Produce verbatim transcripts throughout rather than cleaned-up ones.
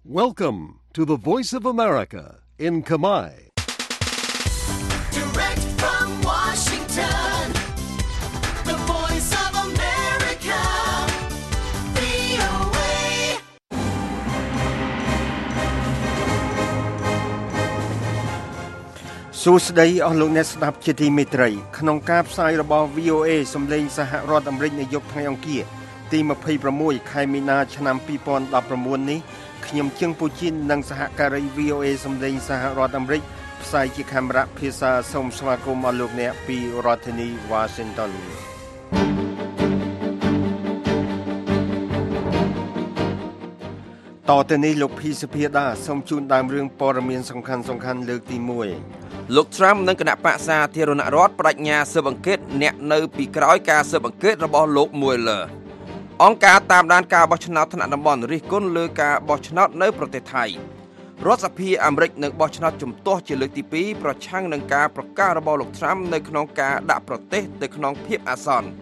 Welcome to the Voice of America in Khmer. Direct from Washington, the Voice of America, វី អូ เอសួស្តីអស់លោកអ្នកស្ដាប់ជាទីមេត្រីក្នុងការផ្សាយរបស់ វី អូ เอ សំឡេងសហរដ្ឋអាមេរិកនៅយប់ថ្ងៃអង្គារទីยี่สิบหกខែមីនាឆ្នាំยี่สิบสิบเก้าនេះខ្ញុំជឹងពូជីននិងសហការី វី អូ เอ សំឡេងសហរដ្ឋអាមេរិកផ្សាយជាកាមេរ៉ាភាសាសូមស្វាគមន៍អស់លោកអ្នកពីរដ្ឋធានី Washington តទៅនេះលោកភីសុភាដាសូមជូនដើមរឿងព័ត៌មានសំខាន់ៗលើកទីមួយលោក Trump និងគណៈបក្សសាធារណរដ្ឋបដិញ្ញាស៊ើបអង្កេតអ្នកនៅពីក្រោយការស៊ើបអង្កេតរបស់លោក Mueller អង្គការតាមដានការបោះឆ្នោតថ្នាក់តំបន់រិះគន់លើការបោះឆ្នោតនៅប្រទេសថៃរដ្ឋសភាអាមេរិកនឹងបោះឆ្នោតជំទាស់ជាលើកទីពីរប្រឆាំងនឹងការប្រកាសរបស់លោក Trump នៅក្នុងការដាក់ប្រទេសទៅក្នុងភាពអាសន្ន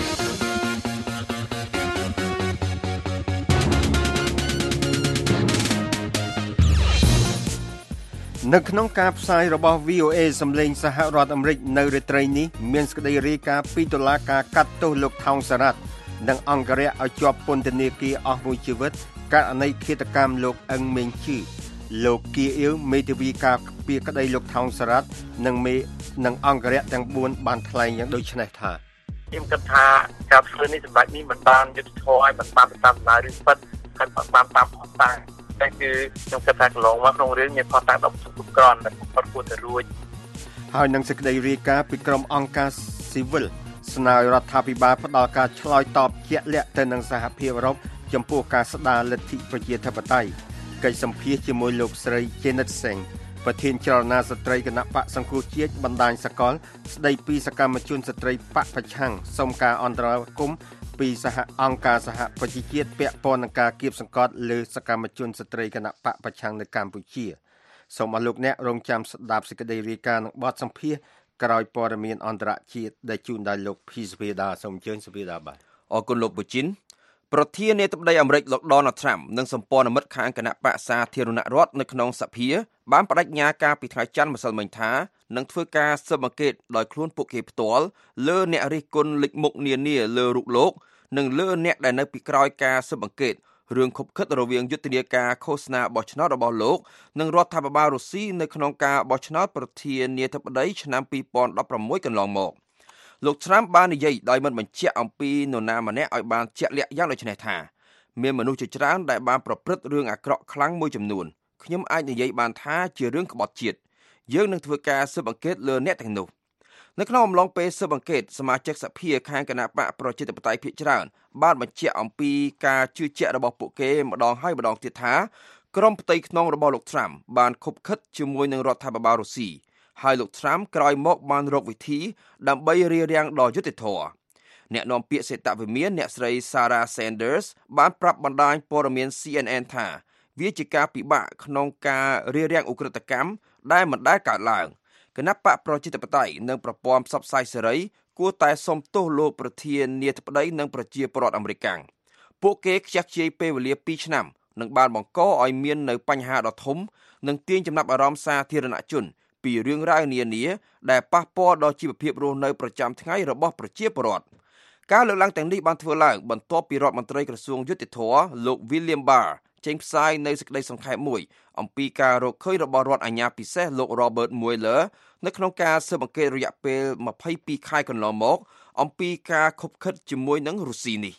នៅក្នុងការផ្សាយរបស់ វី អូ เอ សំឡេងសហរដ្ឋអាមេរិកនៅរាត្រីនេះមានសេចក្តីរាយការណ៍ពីតុលាការកាត់ទោសលោកថោងសារ៉ាត់និងអង្គរៈឲ្យជាប់ពន្ធនាគារអស់មួយជីវិតករណីឃាតកម្មលោកអឹងមេងឈឺលោកគៀអ៊ីវមេធាវីការពារក្តីលោកថោងសារ៉ាត់និងមេនិងអង្គរៈទាំងបួនបានថ្លែងយ៉ាងដូចនេះថាខ្ញុំគិតថាការធ្វើនេះសម្រាប់នេះមិនបានយុត្តិធម៌ឲ្យមិនបានតាមដំណើររឿងពិតហើយមិនបានតាមផុសតាំងតែគឺខ្ញុំគិតថាកន្លងមកក្នុងរឿងមានផុសតាំងដល់គ្រប់គ្រាន់តែគាត់គួរតែរួចហើយនឹងសេចក្តីរាយការណ៍ពីក្រុមអង្គការស៊ីវិលស្នើរដ្ឋាភិបាលផ្តល់ការឆ្លើយតបជាក់លាក់ទៅនឹងសហភាពអឺរ៉ុបចំពោះការស្ដារលទ្ធិប្រជាធិបតេយ្យកិច្ចសម្ភាសជាមួយលោកស្រី Janet Singh ប្រធានចលនាស្ត្រីគណៈបកសង្គ្រោះជាតិបណ្ដាញសកលស្ដីពីសកម្មជនស្ត្រីបកប្រឆាំងសុំការអន្តរាគមន៍ពីសហអង្គការសហប្រជាជាតិពាក់ព័ន្ធនឹងការគៀបសង្កត់លើសកម្មជនស្ត្រីគណៈបកប្រឆាំងនៅកម្ពុជាសូមអរលោកអ្នករងចាំស្ដាប់សេចក្តីរាយការណ៍និងបទសម្ភាសន៍ក្រោយព័ត៌មានអន្តរជាតិដែលជូនដោយលោកភីសវីដាសូមអញ្ជើញសវីដាបាទអរគុណលោកពូជីនប្រធានាធិបតីអាមេរិកលោក Donald Trump និងសម្ព័ន្ធមិត្តខាងគណៈបក្សសាធារណរដ្ឋនៅក្នុងសភាបានបដិញ្ញាការពីថ្ងៃច័ន្ទម្សិលមិញថានឹងធ្វើការស៊ើបអង្កេតដោយខ្លួនពួកគេផ្ទាល់លើអ្នករិះគន់លិចមុខនានាលើរូបលោកនិងលើអ្នកដែលនៅពីក្រោយការស៊ើបអង្កេតរឿងខុបខិតរវាងយុទ្ធនាការឃោសនាបោះឆ្នោតរបស់លោកនិងរដ្ឋាភិបាលរុស្ស៊ីនៅក្នុងការបោះឆ្នោតប្រធានាធិបតីឆ្នាំยี่สิบสิบหกកន្លងមកលោក Trump បាននិយាយដោយមិនបញ្ជាក់អំពីនរណាម្នាក់ឲ្យបានជាក់លាក់យ៉ាងដូចនេះថាមានមនុស្សជាច្រើនដែលបានប្រព្រឹត្តរឿងអាក្រក់ខ្លាំងមួយចំនួនខ្ញុំអាចនិយាយបានថាជារឿងក្បត់ជាតិយើងនឹងធ្វើការស៊ើបអង្កេតលើអ្នកទាំងនោះនៅក្នុងអំឡុងពេលស៊ើបអង្កេតសមាជិកសភាខាងគណៈបកប្រជាធិបតេយ្យភាគច្រើនបានបញ្ជាក់អំពីការជឿជាក់របស់ពួកគេម្ដងហើយម្ដងទៀតថាក្រុមផ្ទៃក្នុងរបស់លោក Trump បានខុបខិតជាមួយនឹងរដ្ឋាភិបាលរុស្ស៊ីហើយលោក Trump ក្រោយមកបានរកវិធីដើម្បីរារាំងដល់យុត្តិធម៌អ្នកនាំពាក្យសេតវិមានអ្នកស្រី Sarah Sanders បានប្រាប់បណ្ដាញព័ត៌មាន ซี เอ็น เอ็น ថាវាជាការពិបាកក្នុងការរារាំងឧក្រិដ្ឋកម្មដែលមិនដែលកើតឡើងគណៈបកប្រជាធិបតេយ្យនិងប្រព័ន្ធផ្សព្វផ្សាយសេរីគួរតែសុំទោសលោកប្រធានាធិបតីនិងប្រជាពលរដ្ឋអាមេរិកពួកគេខ្ជះខ្ជាយពេលវេលាពីរឆ្នាំនិងបានបង្កឲ្យមាននៅបញ្ហាដ៏ធំនិងទាញចំណាប់អារម្មណ៍សាធារណជនពីរឿងរ៉ាវនានាដែលប៉ះពាល់ដល់ជីវភាពរស់នៅប្រចាំថ្ងៃរបស់ប្រជាពលរដ្ឋការលើកឡើងទាំងនេះបានធ្វើឡើងបន្ទាប់ពីរដ្ឋមន្ត្រីក្រសួងយុតិធធម៌លោក William Barr ចេញផ្សាយនៅសេចក្តីសង្ខេបមួយអំពីការរកឃើញរបស់រដ្ឋអាជ្ញាពិសេសលោក Robert Mueller នៅក្នុងការស៊ើបអង្កេតរយៈពេលยี่สิบสองខែកន្លងមកអំពីការខុបខិតជាមួយនឹងរុស្ស៊ីនេះ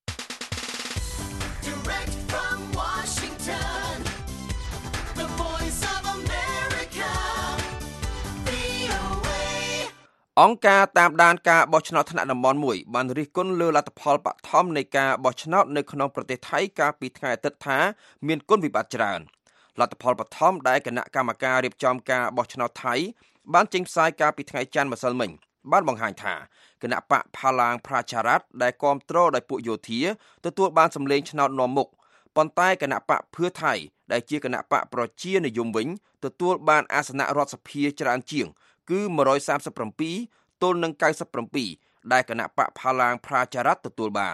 អង្គការតាមដានការបោះឆ្នោតថ្នាក់តំបន់មួយបានរិះគន់លើលទ្ធផលបឋមនៃការបោះឆ្នោតនៅក្នុងប្រទេសថៃកាលពីថ្ងៃអាទិត្យថាមានគុណវិបត្តិច្រើនលទ្ធផលបឋមដែលគណៈកម្មការរៀបចំការបោះឆ្នោតថៃបានចេញផ្សាយកាលពីថ្ងៃច័ន្ទម្សិលមិញបានបង្ហាញថាគណៈបកផាឡាងប្រាចារ៉ាត់ដែលគាំទ្រដោយពួកយោធាទទួលបានសម្លេងឆ្នោតនាំមុខប៉ុន្តែគណៈបកភឿថៃដែលជាគណៈបកប្រជានិយមវិញទទួលបានអាសនៈរដ្ឋសភាច្រើនជាងគឺone hundred thirty-sevenទល់នឹងninety-sevenដែលគណៈបកផាឡាងប្រាចារ៉ាត់ទទួលបាន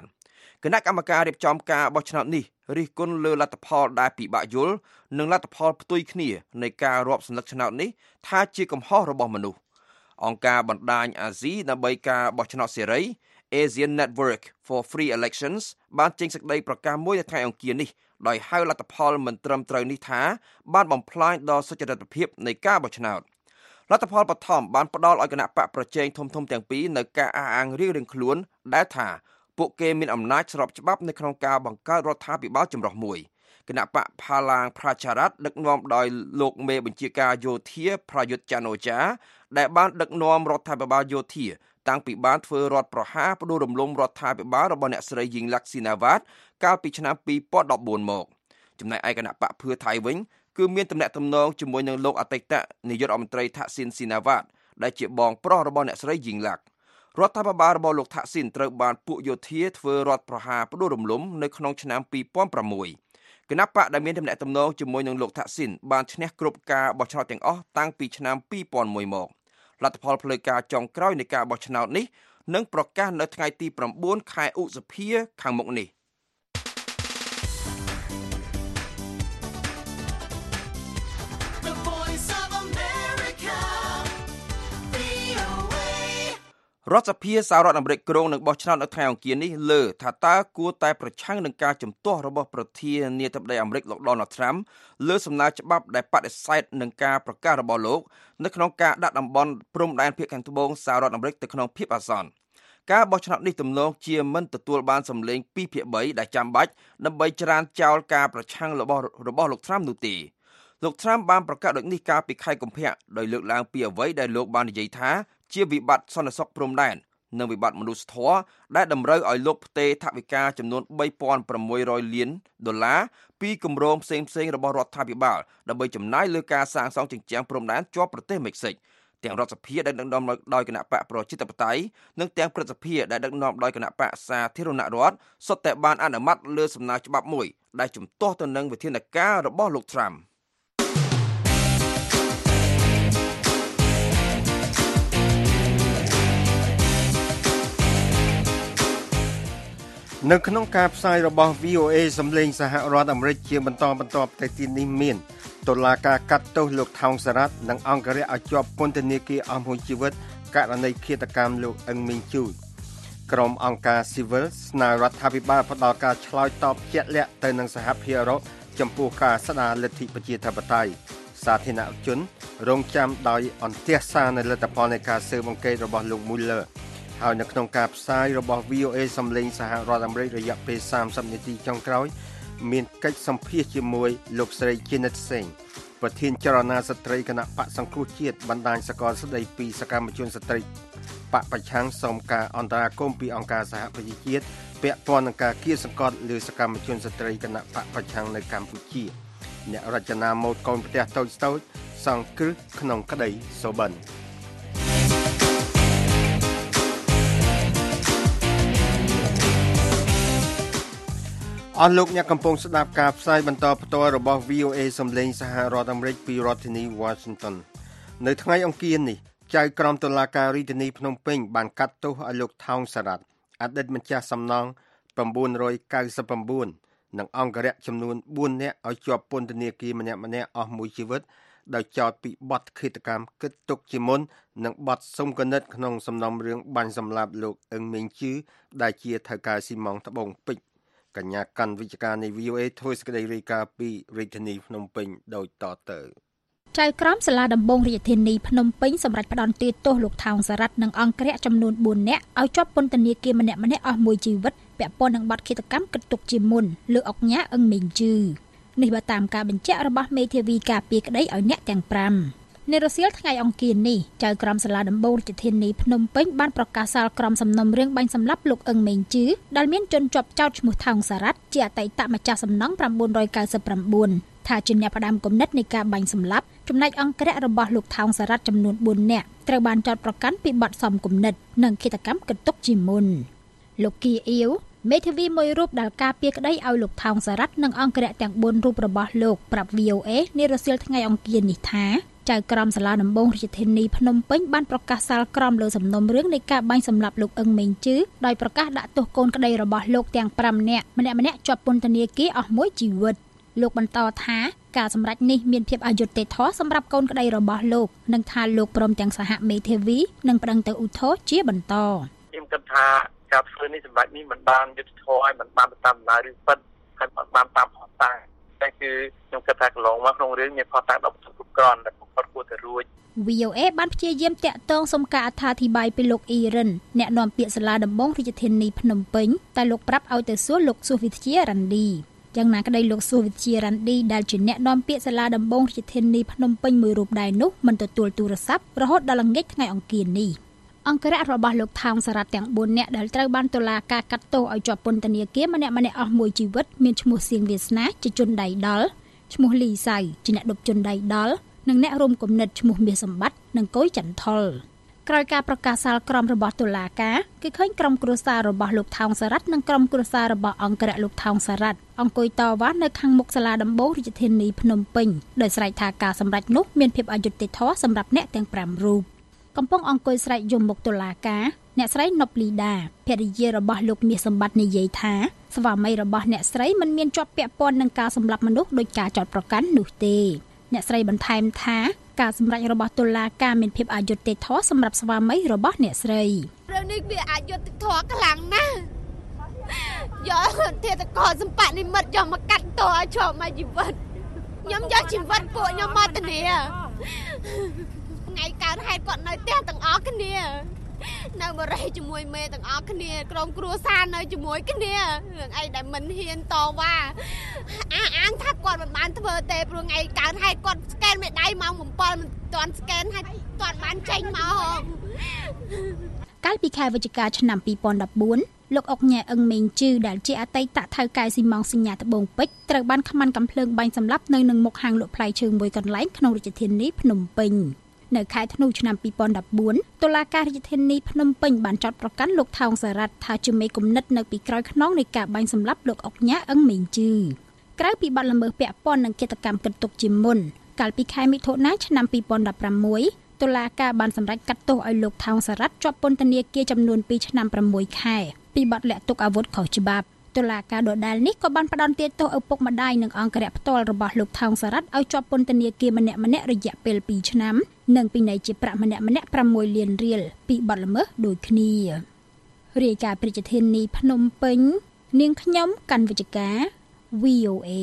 គណៈកម្មការរៀបចំការបោះឆ្នោតនេះរិះគន់លើលទ្ធផលដែលពិបាកយល់និងលទ្ធផលផ្ទុយគ្នានៃការរាប់សន្លឹកឆ្នោតនេះថាជាកំហុសរបស់មនុស្សអង្គការបណ្ដាញអាស៊ីដើម្បីការបោះឆ្នោតសេរី Asian Network for Free Elections បានចេញសេចក្តីប្រកាសមួយនៅថ្ងៃអង្គារនេះដោយហៅលទ្ធផលមិនត្រឹមត្រូវនេះថាបានបំផ្លាញដល់សុចរិតភាពនៃការបោះឆ្នោតលទ្ធផលបឋមបានផ្ដល់ឲ្យគណៈបកប្រជែងធំៗទាំងពីរនៅការអះអាងរៀងៗខ្លួនដែលថាពួកគេមានអំណាចស្របច្បាប់នៅក្នុងការបង្កើតរដ្ឋាភិបាលចម្រុះមួយគណៈបកផាឡាងប្រជារដ្ឋដឹកនាំដោយលោកមេបញ្ជាការយោធាប្រយុទ្ធចាន់អូចាដែលបានដឹកនាំរដ្ឋាភិបាលយោធាតាំងពីបានធ្វើរដ្ឋប្រហារផ្ដួលរំលំរដ្ឋាភិបាលរបស់អ្នកស្រីយីងឡាក់ស៊ីណាវ៉ាតកាលពីឆ្នាំពីរពាន់ដប់បួនមកចំណែកឯគណៈបកភឿថៃវិញគឺមានទំនាក់ទំនងជាមួយនឹងលោកអតីតនាយករដ្ឋមន្ត្រីថាក់ស៊ីនស៊ីណាវ៉ាតដែលជាបងប្រុសរបស់អ្នកស្រីយីងឡាក់រដ្ឋាភិបាលរបស់លោកថាក់ស៊ីនត្រូវបានពួកយោធាធ្វើរដ្ឋប្រហារផ្ដួលរំលំនៅក្នុងឆ្នាំពីរពាន់ប្រាំមួយគណៈបកដែលមានទំនាក់ទំនងជាមួយនឹងលោកថាក់ស៊ីនបានឈ្នះគ្រប់ការបោះឆ្នោតទាំងអស់តាំងពីឆ្នាំពីរពាន់មួយមកលទ្ធផលផ្លូវការចុងក្រោយនៃការបោះឆ្នោតនេះនឹងប្រកាសនៅថ្ងៃទីប្រាំបួនខែឧសភាខាងមុខនេះរដ្ឋសភាសហរដ្ឋអាមេរិកក្រុងនឹងបោះឆ្នោតនៅថ្ងៃអង្គារនេះលើថាតើគួរតែប្រឆាំងនឹងការជំទាស់របស់ប្រធានាធិបតីអាមេរិកលោក Donald Trump លើសំណើច្បាប់ដែលបដិសេធនឹងការប្រកាសរបស់លោកនៅក្នុងការដាក់តំបន់ព្រំដែនភាគខាងត្បូងសហរដ្ឋអាមេរិកទៅក្នុងភាពអាសន្នការបោះឆ្នោតនេះទំនងជាមិនទទួលបានសម្លេងពីរភាគបីដែលចាំបាច់ដើម្បីច្រានចោលការប្រឆាំងរបស់របស់លោក Trump នោះទេលោក Trump បានប្រកាសដូចនេះកាលពីខែកុម្ភៈដោយលើកឡើងពីអ្វីដែលលោកបាននិយាយថាជាវិបត្តិសន្តិសុខព្រំដែននិងវិបត្តិមនុស្សធម៌ដែលតម្រូវឲ្យលោកផ្ទេរថវិកាចំនួនបីពាន់ប្រាំមួយរយលានដុល្លារពីគម្រោងផ្សេងៗរបស់រដ្ឋាភិបាលដើម្បីចំណាយលើការសាងសង់ជញ្ជាំងព្រំដែនជាប់ប្រទេសមិចស៊ិកទាំងរដ្ឋសភាដែលដឹកនាំដោយគណៈបកប្រជាធិបតេយ្យនិងទាំងព្រឹទ្ធសភាដែលដឹកនាំដោយគណៈបកសាធារណរដ្ឋសុទ្ធតែបានអនុម័តលើសំណើច្បាប់មួយដែលជំទាស់ទៅនឹងវិធានការរបស់លោក Trump នៅក្នុងការផ្សាយរបស់ វី អូ เอ សម្លេងសហរដ្ឋអាមេរិកជាបន្តបន្ទាប់ទៅទីនេះមានតុលាការកាត់ទោសលោកថោងសារ៉ាត់និងអង្គរៈឲ្យជាប់ពន្ធនាគារអស់មួយជីវិតករណីឃាតកម្មលោកអឹងមីងជូក្រុមអង្គការ Civil ស្នើរដ្ឋាភិបាលផ្តល់ការឆ្លើយតបជាក់លាក់ទៅនឹងសហភាពអឺរ៉ុបចំពោះការស្ដារលទ្ធិប្រជាធិបតេយ្យសាធារណជនរងចាំដោយអន្ទះសារនៅលទ្ធផលនៃការស៊ើបអង្កេតរបស់លោក Muellerហើយនៅក្នុងការផ្សាយរបស់ វី អូ เอ សម្លេងសហរដ្ឋអាមេរិករយៈពេលសាមសិបនាទីចុងក្រោយមានកិច្ចសម្ភាសជាមួយលោកស្រី Janet Singh ប្រធានចលនាស្ត្រីគណៈបកសង្គ្រោះជាតិបណ្ដាញសកលស្ដីពីសកម្មជនស្ត្រីបកប្រឆាំងសូមការអន្តរាគមន៍ពីអង្គការសហប្រជាជាតិពាក់ព័ន្ធនឹងការគៀបសង្កត់លើសកម្មជនស្ត្រីគណៈបកប្រឆាំងនៅកម្ពុជាអ្នករចនាម៉ូដកូនផ្ទះតូចៗសង្គ្រឹះក្នុងក្តីសុបិនអស់លោកអ្នកកំពុងស្ដាប់ការផ្សាយបន្តផ្ទាល់របស់ វី អូ เอ សម្លេងសហរដ្ឋអាមេរិកពីរដ្ឋធានី Washington នៅថ្ងៃអង្គារនេះចៅក្រមតុលាការរាជធានីភ្នំពេញបានកាត់ទោសឲ្យលោកថោងសារ៉ាត់អតីតម្ចាស់សំណង៩កៅសិប៩និងអង្គរៈចំនួនបួននាក់ឲ្យជាប់ពន្ធនាគារម្នាក់ម្នាក់អស់មួយជីវិតដោយចោទពីបទឃាតកម្មគិតទុកជាមុននិងបទសុំគណិតក្នុងសំណុំរឿងបាញ់សម្លាប់លោកអឹងមីងជឺដែលជាថៅកែស៊ីម៉ង់ត្បូងពេជ្រកញ្ញាកាន់វិជ្ជការនៃ វី អូ เอ ធ្វើសេចក្តីរាយការណ៍ពីរាជធានីភ្នំពេញដូចតទៅចៅក្រមសាលាដំបងរាជធានីភ្នំពេញសម្រាប់ផ្ដន្ទាទោសលោកថោងសារ៉ាត់និងអង្គរៈចំនួនបួននាក់ឲ្យជាប់ពន្ធនាគារម្នាក់ម្នាក់អស់មួយជីវិតពាក់ព័ន្ធនឹងបទឃាតកម្មគិតទុកជាមុនលើអុកញ៉ាអឹងមីងជឺនេះបើតាមការបញ្ជាក់របស់មេធាវីការពារក្តីឲ្យអ្នកទាំងប្រាំនៅរសៀលថ្ងៃអង្គារនេះចៅក្រមសាលាដំបងរាជធានីភ្នំពេញបានប្រកាសសាលក្រមសំណុំរឿងបាញ់សម្លាប់លោកអឹងមីងជឺដែលមានជនជាប់ចោទឈ្មោះថោងសារ៉ាត់ជាអតីតម្ចាស់សំណង់៩កៅសិប៩ថាជាអ្នកផ្ដាំគំនិតនៃការបាញ់សម្លាប់ចំណែកអង្គរៈរបស់លោកថោងសារ៉ាត់ចំនួនបួននាក់ត្រូវបានចោទប្រកាន់ពីបទសំគំនិតនិងឃាតកម្មគិតទុកជាមុនលោកគីអ៊ីវមេធាវីមួយរូបដែលការពារក្តីឲ្យលោកថោងសារ៉ាត់និងអង្គរៈទាំងបួនរូបរបស់លោកប្រាប់ វី អូ เอ នារសៀលថ្ងៃអង្គារនេះថាចចៅក្រមសាលាដំបងរាជធានីភ្នំពេញបានប្រកាសសាលក្រមលើសំណុំរឿងនៃការបាញ់សម្លាប់លោកអឹងមេងជឺដោយប្រកាសដាក់ទោសកូនក្តីរបស់លោកទាំងប្រាំនាក់ម្នាក់ម្នាក់ជាប់ពន្ធនាគារអស់មួយជីវិតលោកបន្តថាការសម្រេចនេះមានភាពអយុត្តិធម៌សម្រាប់កូនក្តីរបស់លោកនិងថាលោកព្រមទាំងសហមេធាវីនឹងប្តឹងទៅឧទ្ធរណ៍ជាបន្តខ្ញុំគិតថាការធ្វើនេះសម្រាប់នេះមិនបានយុត្តិធម៌ហើយមិនបានតាមដំណើររឿងពិតហើយមិនបានតាមផុសតាងតែគឺខ្ញុំគិតថាកន្លងមកក្នុងរឿងមានផុសតាងដល់គ្រប់គ្រាន់តែគាត់គួរតែរួចវី អូ เอ បានព្យាយាមតាក់ទងសុំការអត្ថាធិប្បាយពីលោកអ៊ីរិនអ្នកនាំពាក្យសាលាដំបងរាជធានីភ្នំពេញតែលោកប្រាប់ឲ្យទៅសួរលោកសុវិទ្យារ៉ាន់ឌីយ៉ាងណាក្តីលោកសុវិទ្យារ៉ាន់ឌីដែលជាអ្នកនាំពាក្យសាលាដំបងរាជធានីភ្នំពេញមួយរូបដែរនោះមិនទទួលទូរស័ព្ទរហូតដល់ល្ងាចថ្ងៃអង្គារនេះអង្គរៈរបស់លោកថោងសារ៉ាត់ទាំងបួននាក់ដែលត្រូវបានតុលាការកាត់ទោសឲ្យជាប់ពន្ធនាគារម្នាក់ម្នាក់អស់មួយជីវិតមានឈ្មោះសៀងវាសនាជាជនដៃដល់ឈ្មោះលីសៅជាអ្នកដប់ជនដៃដល់និងអ្នករួមគំនិតឈ្មោះមាសសម្បត្តិនិងកុយចន្ទថុលក្រោយការប្រកាសសាលក្រមរបស់តុលាការគឺឃើញក្រុមគ្រួសាររបស់លោកថោងសារ៉ាត់និងក្រុមគ្រួសាររបស់អង្គរៈលោកថោងសារ៉ាត់អង្គុយតវ៉ានៅខាងមុខសាលាដំបងរាជធានីភ្នំពេញដោយស្រែកថាការសម្រេចនោះមានភាពអយុត្តិធម៌សម្រាប់អ្នកទាំងប្រាំរូបកំពុងអង្គុយស្រែកយំមុខតុលាការអ្នកស្រីណប់លីដាភរិយារបស់លោកមាសសម្បត្តិនិយាយថាស្វាមីរបស់អ្នកស្រីមិនមានជាប់ពាក់ព័ន្ធនឹងការសម្លាប់មនុស្សដោយការចោទប្រកាន់នោះទេអ្នកស្រីបន្ថែមថាការសម្រេចរបស់តុលាការមានភាពអយុត្តិធម៌សម្រាប់ស្វាមីរបស់អ្នកស្រីរឿងនេះវាអយុត្តិធម៌ខ្លាំងណាស់យកទេតកោសម្បត្តិនិមិត្តយកមកកាត់តឲ្យជាប់មួយជីវិតខ្ញុំយកជីវិតពួកខ្ញុំមកធានាថ្ងៃកើតហេតុគាត់នៅផ្ទះទាំងអស់គ្នានៅបរិយាជាមួយមេទាំងអស់គ្នាក្រុមគ្រួសារនៅជាមួយគ្នារឿងអីដែលមិនហ៊ានតវ៉ាអាអាងថាគាត់មិនបានធ្វើទេព្រោះថ្ងៃកើតហេតុគាត់ស្កេនមេដៃម៉ោង7មិនទាន់ស្កេនហើយគាត់បានចេញមកហងកាលពីខែវិច្ឆិកាឆ្នាំពីរពាន់ដប់បួនលោកអុកញ៉ែអឹងមេងជឺដែលជាអតីតថៅកែស៊ីម៉ងសញ្ញាត្បូងពេជ្រត្រូវបានខ្មាន់កំភ្លើងបាញ់សម្លាប់នៅនឹងមុខហាងលក់ផ្លែឈើមួយកន្លែងក្នុងរាជធានីភ្នំពេញនៅខែធ្នូឆ្នាំពីរពាន់ដប់បួនតុលាការរាជធានីភ្នំពេញបានចាត់ប្រកាន់លោកថោងសារ៉ាត់ថាជាមេគំនិតនៅពីក្រោយខ្នងនៃការបាញ់សម្លាប់លោកអុកញ៉ាអឹងមេងជឺក្រៅពីបទល្មើសពាក់ព័ន្ធនឹងឃាតកម្មគិតទុកជាមុនកាលពីខែមិថុនាឆ្នាំពីរពាន់ដប់ប្រាំមួយតុលាការបានសម្រេចកាត់ទោសឲ្យលោកថោងសារ៉ាត់ជាប់ពន្ធនាគារចំនួនពីរឆ្នាំប្រាំមួយខែពីបទលាក់ទុកអាវុធខុសច្បាប់តុលាការដដែលនេះក៏បានផ្តន្ទាទោសឪពុកម្ដាយនិងអង្គរៈផ្ទាល់របស់លោកថោងសារ៉ាត់ឲ្យជាប់ពន្ធនាគារម្នាក់ម្នាក់រយៈពេលពីរឆ្នាំនិងពិន័យជាប្រាក់ម្នាក់ម្នាក់ប្រាំមួយលានរៀលពីបទល្មើសដូចគ្នារាយការណ៍ពីរាជធានីភ្នំពេញនាងខ្ញុំកាន់វិជ្ជការ វី អូ เอ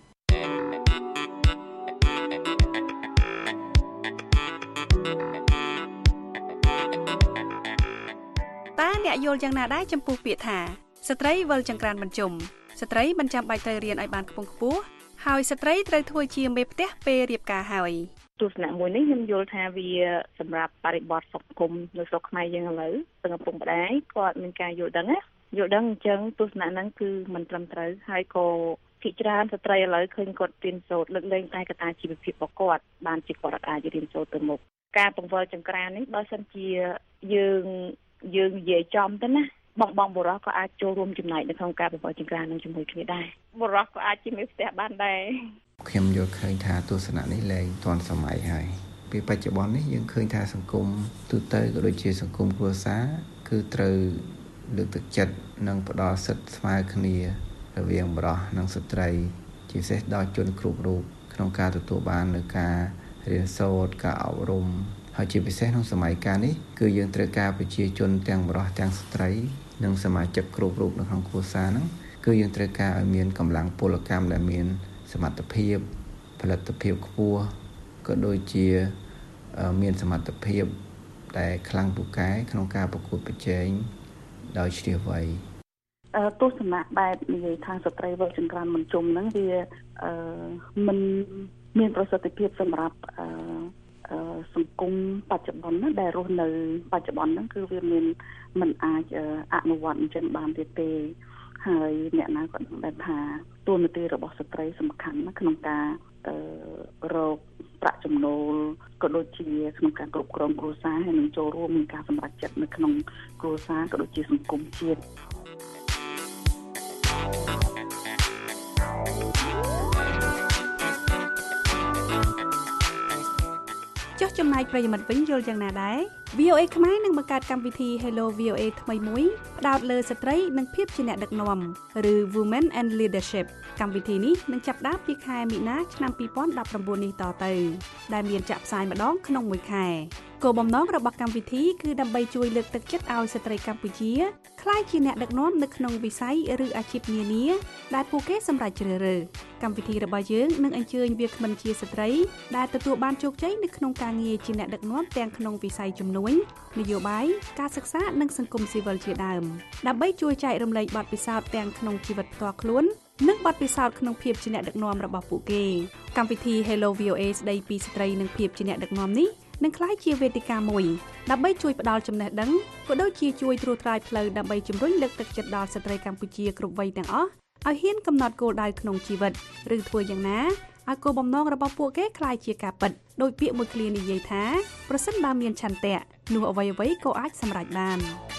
តើអ្នកយល់យ៉ាងណាដែរចំពោះពាក្យថាស្ត្រីវិលចង្ក្រានបញ្ជុំស្ត្រីមិនចាំបាច់ទៅរៀនឲ្យបានខ្ពង់ខ្ពស់ហើយស្ត្រីត្រូវធ្វើជាមេផ្ទះពេលរៀបការហើយទស្សនៈមួយនេះខ្ញុំយល់ថាវាសម្រាប់បរិបទសង្គមនៅស្រុកខ្មែរយើងឥឡូវទាំងឪពុកម្ដាយគាត់មានការយល់ដឹងណាយល់ដឹងអញ្ចឹងទស្សនៈហ្នឹងគឺមិនត្រឹមត្រូវហើយក៏ភាគច្រើនស្ត្រីឥឡូវឃើញគាត់រៀនសូត្រលើកលែងតែកត្តាជីវភាពរបស់គាត់បានជាគាត់អាចរៀនសូត្រទៅមុខការបង្វិលចង្ក្រាននេះបើសិនជាយើងយើងនិយាយចំទៅណាបងបងបុរសក៏អាចចូលរួមចំណែកនៅក្នុងការបង្វិលចង្ក្រាននឹងជាមួយគ្នាដែរបុរសក៏អាចជាមេផ្ទះបានដែរខ្ញុំយល់ឃើញថាទស្សនៈនេះលែងទាន់សម័យហើយពីបច្ចុប្បន្ននេះយើងឃើញថាសង្គមទូទៅក៏ដូចជាសង្គមគ្រួសារគឺត្រូវលើកទឹកចិត្តនិងផ្ដល់សិទ្ធិស្មើគ្នារវាងបុរសនិងស្ត្រីជាពិសេសដល់ជនគ្រប់រូបក្នុងការទទួលបាននូវការរៀនសូត្រការអប់រំហើយជាពិសេសក្នុងសម័យកាលនេះគឺយើងត្រូវការប្រជាជនទាំងបុរសទាំងស្ត្រីនិងសមាជិកគ្រប់រូបនៅក្នុងគ្រួសារហ្នឹងគឺយើងត្រូវការឲ្យមានកម្លាំងពលកម្មដែលមានសមត្ថភាពផលិតភាពខ្ពស់ក៏ដូចជាមានសមត្ថភាពដែលខ្លាំងពូកែក្នុងការប្រកួតប្រជែងដោយជ្រាលវៃអឺទស្សនៈបែបនិយាយថាស្ត្រីវិលចង្ក្រានមិនជុំហ្នឹងវាអឺមិនមានប្រសិទ្ធភាពសម្រាប់អឺសង្គមបច្ចុប្បន្នណាដែលរស់នៅបច្ចុប្បន្នហ្នឹងគឺវាមានមិនអាចអនុវត្តអញ្ចឹងបានទៀតទេហើយអ្នកណាក៏ដឹងថាតួនាទីរបស់ស្ត្រីសំខាន់ណាក្នុងការរកប្រាក់ចំណូលក៏ដូចជាក្នុងការគ្រប់គ្រងគ្រួសារហើយនឹងចូលរួមក្នុងការសម្រេចចិត្តនៅក្នុងគ្រួសារក៏ដូចជាសង្គមជាតិចំណែកប្រិយមិត្តវិញយល់យ៉ាងណាដែរ វី អូ เอ ខ្មែរនឹងបង្កើតកម្មវិធី Hello វី អូ เอ ថ្មីមួយផ្ដោតលើស្ត្រីនិងភាពជាអ្នកដឹកនាំឬ Women and Leadership កម្មវិធីនេះនឹងចាប់ផ្ដើមពីខែមីនាឆ្នាំពីរពាន់ដប់ប្រាំបួននេះតទៅដែលមានចាក់ផ្សាយម្ដងក្នុងមួយខែគោលបំណងរបស់កម្មវិធីគឺដើម្បីជួយលើកទឹកចិត្តឲ្យស្ត្រីកម្ពុជាក្លាយជាអ្នកដឹកនាំនៅក្នុងវិស័យឬអាជីពនានាដែលពួកគេសម្រេចជ្រើសរើសកម្មវិធីរបស់យើងនឹងអញ្ជើញវាគ្មិនជាស្ត្រីដែលទទួលបានជោគជ័យនៅក្នុងការងារជាអ្នកដឹកនាំទាំងក្នុងវិស័យជំនួញនយោបាយការសិក្សានិងសង្គមស៊ីវិលជាដើមដើម្បីជួយចែករំលែកបទពិសោធន៍ទាំងក្នុងជីវិតផ្ទាល់ខ្លួននិងបទពិសោធន៍ក្នុងភាពជាអ្នកដឹកនាំរបស់ពួកគេកម្មវិធី Hello វី អូ เอ ស្ដីពីស្ត្រីនិងភាពជាអ្នកដឹកនាំនេះនឹងក្លាយជាវេទិកាមួយដើម្បីជួយផ្ដល់ចំណេះដឹងក៏ដូចជាជួយត្រួសត្រាយផ្លូវដើម្បីជំរុញលើកទឹកចិត្តដល់ស្ត្រីកម្ពុជាគ្រប់វ័យទាំងអស់ឲ្យហ៊ានកំណត់គោលដៅក្នុងជីវិតឬធ្វើយ៉ាងណាឲ្យគោលបំណងរបស់ពួកគេក្លាយជាការពិតដោយពាក្យមួយឃ្លានិយាយថាប្រសិនបើមានឆន្ទៈនោះអ្វីអ្វីក៏អាចសម្រេចបាន